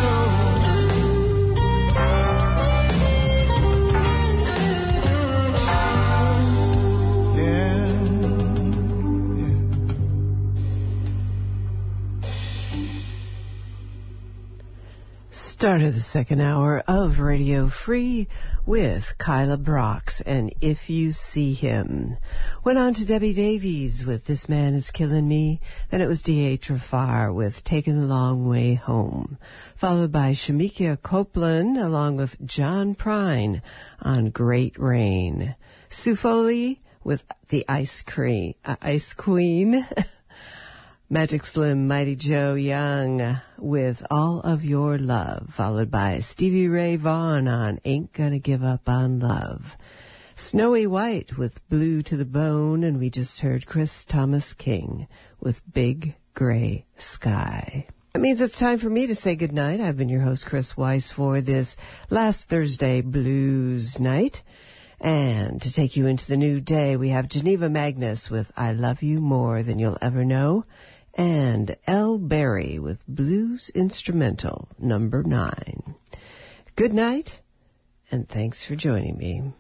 Start of the second hour of Radio Free with Kyla Brox and If You See Him. Went on to Debbie Davies with This Man Is Killing Me. Then it was D H Rafar with Taking the Long Way Home. Followed by Shamikia Copeland along with John Prine on Great Rain. Sue Foley with The Ice Cream, uh, Ice Queen. Magic Slim, Mighty Joe Young with All of Your Love, followed by Stevie Ray Vaughan on Ain't Gonna Give Up on Love. Snowy White with Blue to the Bone, and we just heard Chris Thomas King with Big Gray Sky. That means it's time for me to say goodnight. I've been your host, Chris Weiss, for this last Thursday blues night. And to take you into the new day, we have Geneva Magnus with I Love You More Than You'll Ever Know, and Elle Berry with Blues Instrumental number nine. Good night, and thanks for joining me.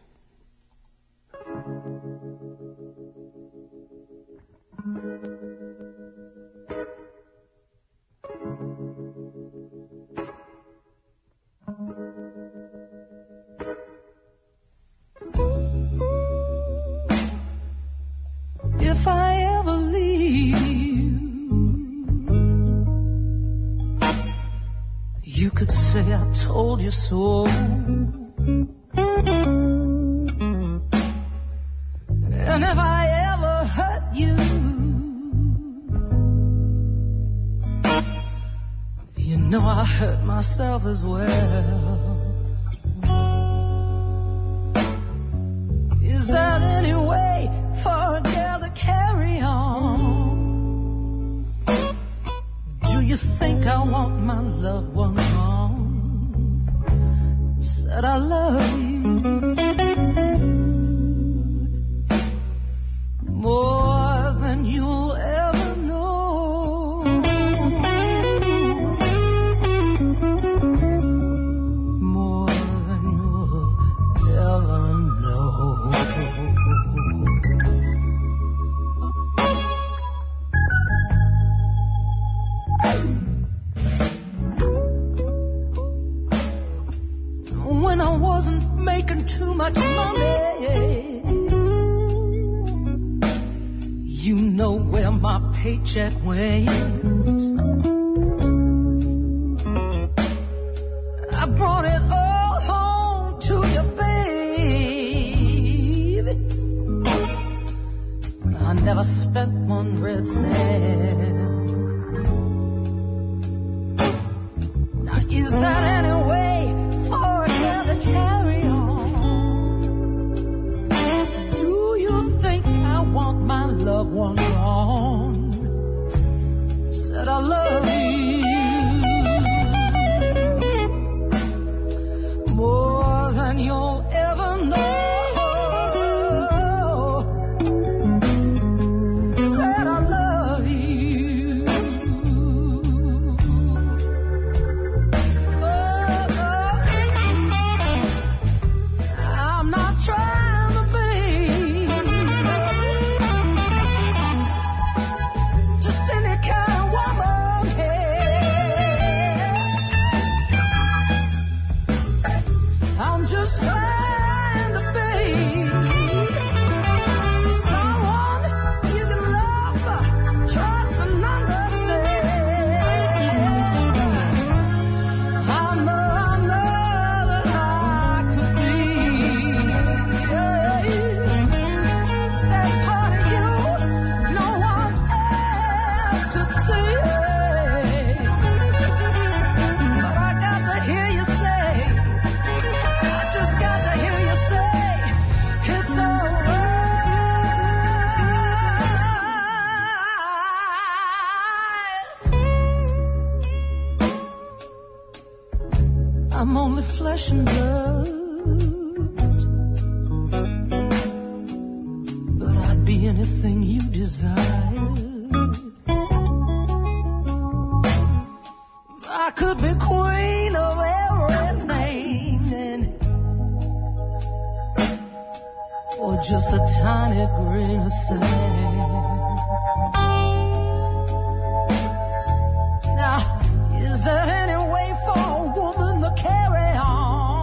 If I ever leave you, you could say I told you so. And if I ever hurt you, you know I hurt myself as well. Is there any way for a girl to carry on? Do you think I want my loved one gone? Said I love you more than you'll ever know. More than you'll ever know. When I wasn't making too much money, you know where my paycheck went. I brought it all home to you, baby. I never spent one red cent. Now is that any way for a girl to carry on? Do you think I want my loved one gone? Said I love you more than you'll ever know. Said I love you. Oh, I'm not trying to be I'm only flesh and blood, but I'd be anything you desire. I could be queen of everything, and or just a tiny grain of sand. Now, is there any way for a woman to carry on?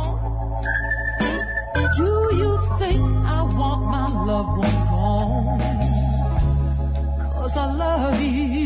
Do you think I want my loved one gone? 'Cause I love you.